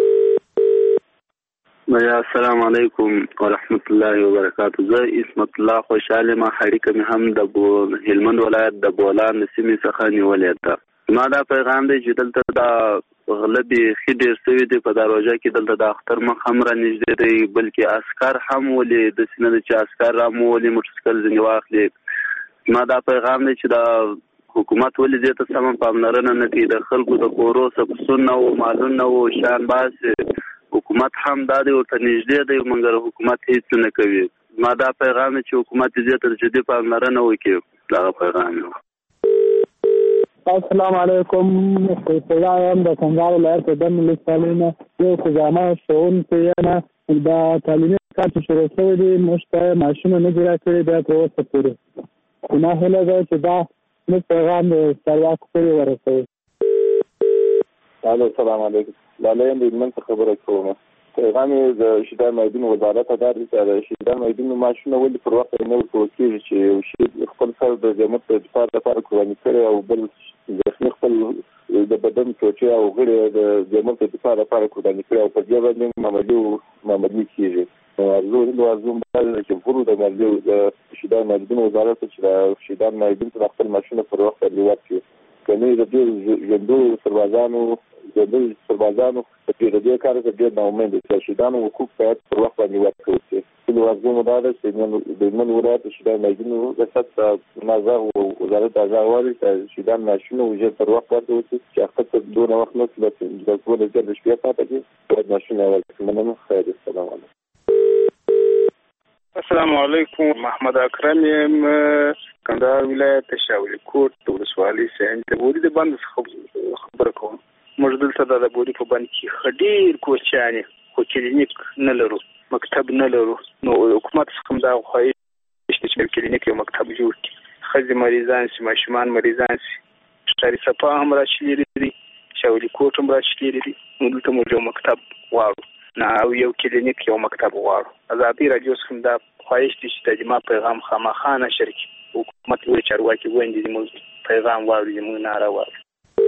السلام علیکم ورحمت الله وبرکاته. زه عصمت الله خوشحاله ما اړیکه مې هم د هلمند ولایت د بولان سیمې څخه نیولې ده. ما دا پیغام دی چې دلته دا غلبې ښې ډېر شوي دي په دا روژه کې. دلته د اختر مخ هم را نږدې دی، بلکې عسکر هم ولې داسې نه ده چې عسکر هم ولې موټرسایکل ځینې واخلي. ما دا پیغام دی چې دا حکومت ولې دې ته سمه پاملرنه نه کوي، د خلکو د کورو څه پسونه و مالونه و شیان باسي. حکومت هم دا دی ورته نږدې دی مګر حکومت هېڅ نه کوي. ما دا پیغام دی چې حکومت دې ته جدي پاملرنه وکړي. دغه پیغام دی. السلام علیکم. خدا یم د کندهار ولایت د دم ولسوالۍ نه یو خزانه ښوونکی یم. دا تعلیمي کار چې شروع شوی دی موږ ته معاشونه نه دي راکړي بیا تر اوسه پورې. زما هیله ده چې دا زموږ پیغام د چارواکو پورې ورسوي. الو السلام علیکم. لاله یم د هلمند څخه خبره کوم. پیغام د شیدای مایدین وزارت ته دی چې د شیدای مایدین ماشونه ولې پر وخت نه ورکول کېږي چې یو شی خپل سر د جمعیت د دفاع لپاره قرباني کړي او بل ځکه خپل د بدن ټوټه او غړي د جمعیت د دفاع لپاره قرباني کړي او په دې باندې معاملې معاملې کېږي ارزو له ارزو باندې چې ورو د مالیو د شیدای مایدین وزارت چې د شیدای مایدین د خپل ماشونه پر وخت ورکول کېږي کني د دې ژوندو سربازانو د دې سربازانو چې د دې کار ته ډېر ناامید دي چې شیدانو حقوق باید پر وخت باندې ورکړل شي. نو ورغو مدار چې د من ولایت شیدان ماجنو د ست نظر او وزارت ازاوري چې شیدان ماشینو وجه پر وخت ورکړل شي چې خپل دون وخت نه چې د ټول د شپې پاتې دي د ماشینو ورکړل. خیر السلام علیکم. السلام علیکم. محمد اکرم یم کندهار ولایت شاولی کوټ ولسوالۍ سنت بوري د باندې خبر کوم. موږ دلته د بوري په باندې کې خډیر کوچاني خو کلینیک نه لرو مکتب نه لرو نو حکومت څخه دا غواړي چې کلینیک یو مکتب جوړ کړي خځې مریضان سي ماشومان مریضان سي شاري صفا هم راشلي دي شاولی کوټ هم راشلي دي نو دلته موږ یو مکتب غواړو نه او یو کلینیک یو مکتب غواړو. ازادي رادیو څخه دا خواهش دي چې د جما پیغام خامخانه شرکت حکومت وی چارواکي وایي د موږ پیغام واوري موږ ناره واوري.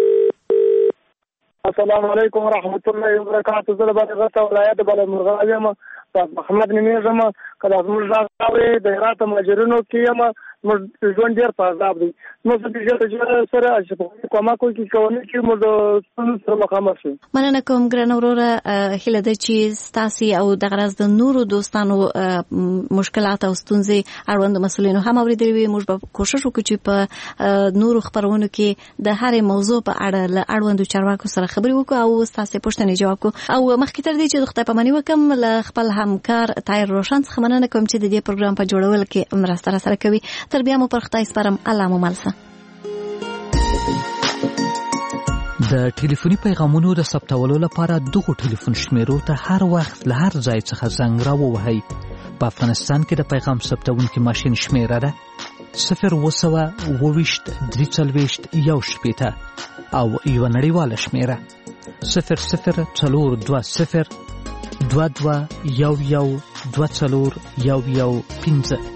السلام علیکم ورحمت الله وبرکاته. زه د بادغیس ولایت بلمرغاب یم. محمد نمیږم کله موږ راغلي د هرات مهاجرینو کې یم. موږ ژوند ډېر په عذاب دی. نو زه د دې سره چې کومه کوي چې کومه چې موږ سره مخامخ شو. مننه کوم ګران وروره هیله ده چې ستاسي او د غرض د نورو دوستانو مشکلات او ستونزې اړوند مسولینو هم اوریدلې وي. موږ به کوشش وکړو چې په نورو خبرونو کې د هرې موضوع په اړه له اړوندو چارواکو سره خبرې وکړو او ستاسي پوښتنې جواب کړو. او مخکې تر دې چې د خدای پاماني وکم له خپل همکار طاهر روشن څخه مننه کوم چې د دې پروګرام په جوړولو کې مرسته سره کوي. تر بیا مو پر خدای سپارم. الله مو ملسه. د ټلیفوني پیغامونو د ثبتولو لپاره دغه ټلیفون شمیرو ته هر وخت له هر ځای څخه زنګ راووهئ. په افغانستان کې د پیغام ثبتونکي ماشین شمیره ده صفر اوه سوه اووه ویشت درې څلوېښت یو شپېته او یوه نړیواله شمیره صفر صفر څلور دوه صفر دوه دوه یو یو دوه څلور یو یو پنځه.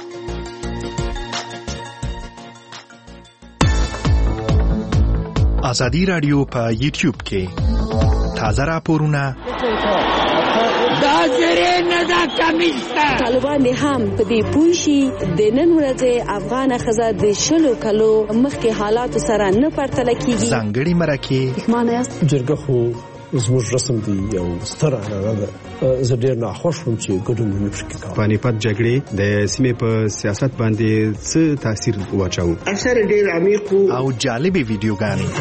ازادي رادیو په یوټیوب کې تازه راپورونه دا زری نه دا کمیسته طالبان هم په دې پوښي د نن ورځې افغان خزه د شلو کلو مخکې حالات سره نه پرتل کیږي. ځانګړي مرکه معنی است جرګه خو زموږ رسم دی یو ستر عنعنه ده. زه ډېر ناخوښ وم چې ګډون مې پکې کاوه. پانیپت جګړې د سیمې په سیاست باندې څه تاثیر واچاوه؟ اثر ډېر عمیق او جالبې ویډیوګانې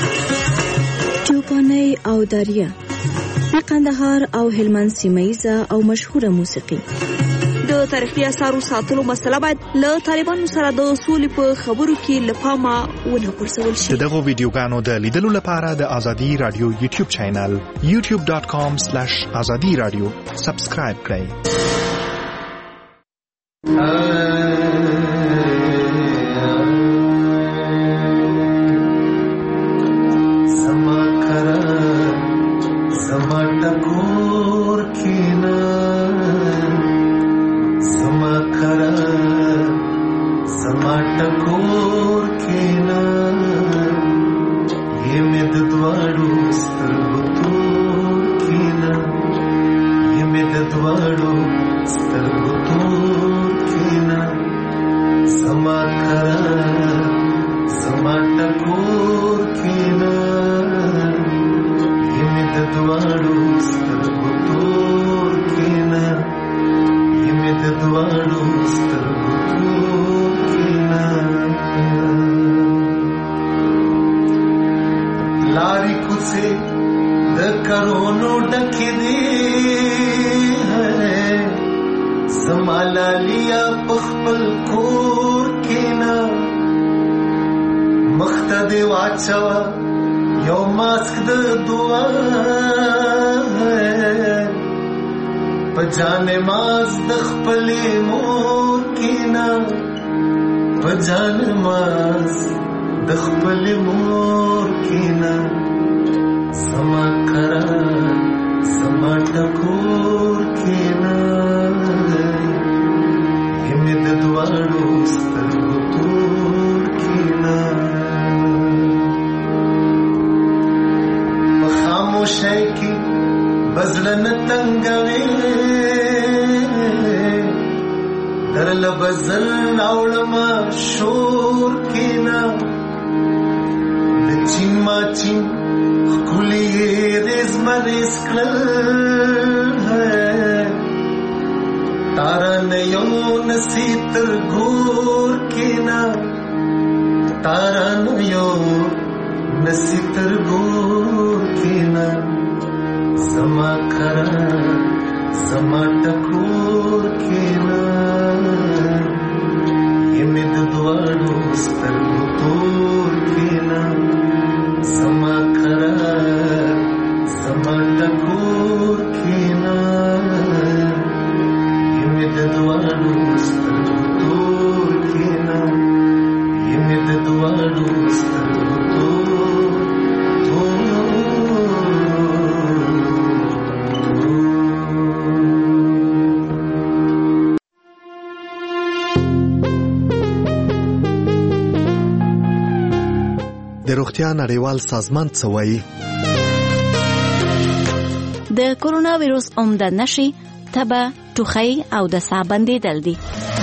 چوپاني او دریا د قندهار او هلمند سیمه‌ایزه او مشهوره موسیقي. د تاریخي اثارو ساتلو مسله باید له طالبانو سره د اصول په خبرو کې لپاره ونه پرسول شي. دغه ویډیوګانو د لیدلو لپاره د ازادي رادیو یوټیوب چینل یوټیوب ډاټ کام سلیش ازادي رادیو سبسکرایب کړئ. زما ټکور کېنا همې د دواړو سترګو تور کېنا په خاموشۍ کې بزړه نه تنګوي درله بزل راوړمه شور کېنا د چین ما چین ښکلي ریز مریز کړل تاره نه یو نسي تر ګور کېنا تاره نه یو نسي تر ګور کېنا زما کرا زما ټکور کېنا همې د دواړو سترګو تور کېنا زما کرا زما ټکور کېنا همې د دواړو سترګو تور کېنا همې د دواړو سترګو تور د روغتیا نړیوال سازمان څه وایي؟ د کورونا ویروس عمده نښې تبه، ټوخی او د ساه بندېدل دي.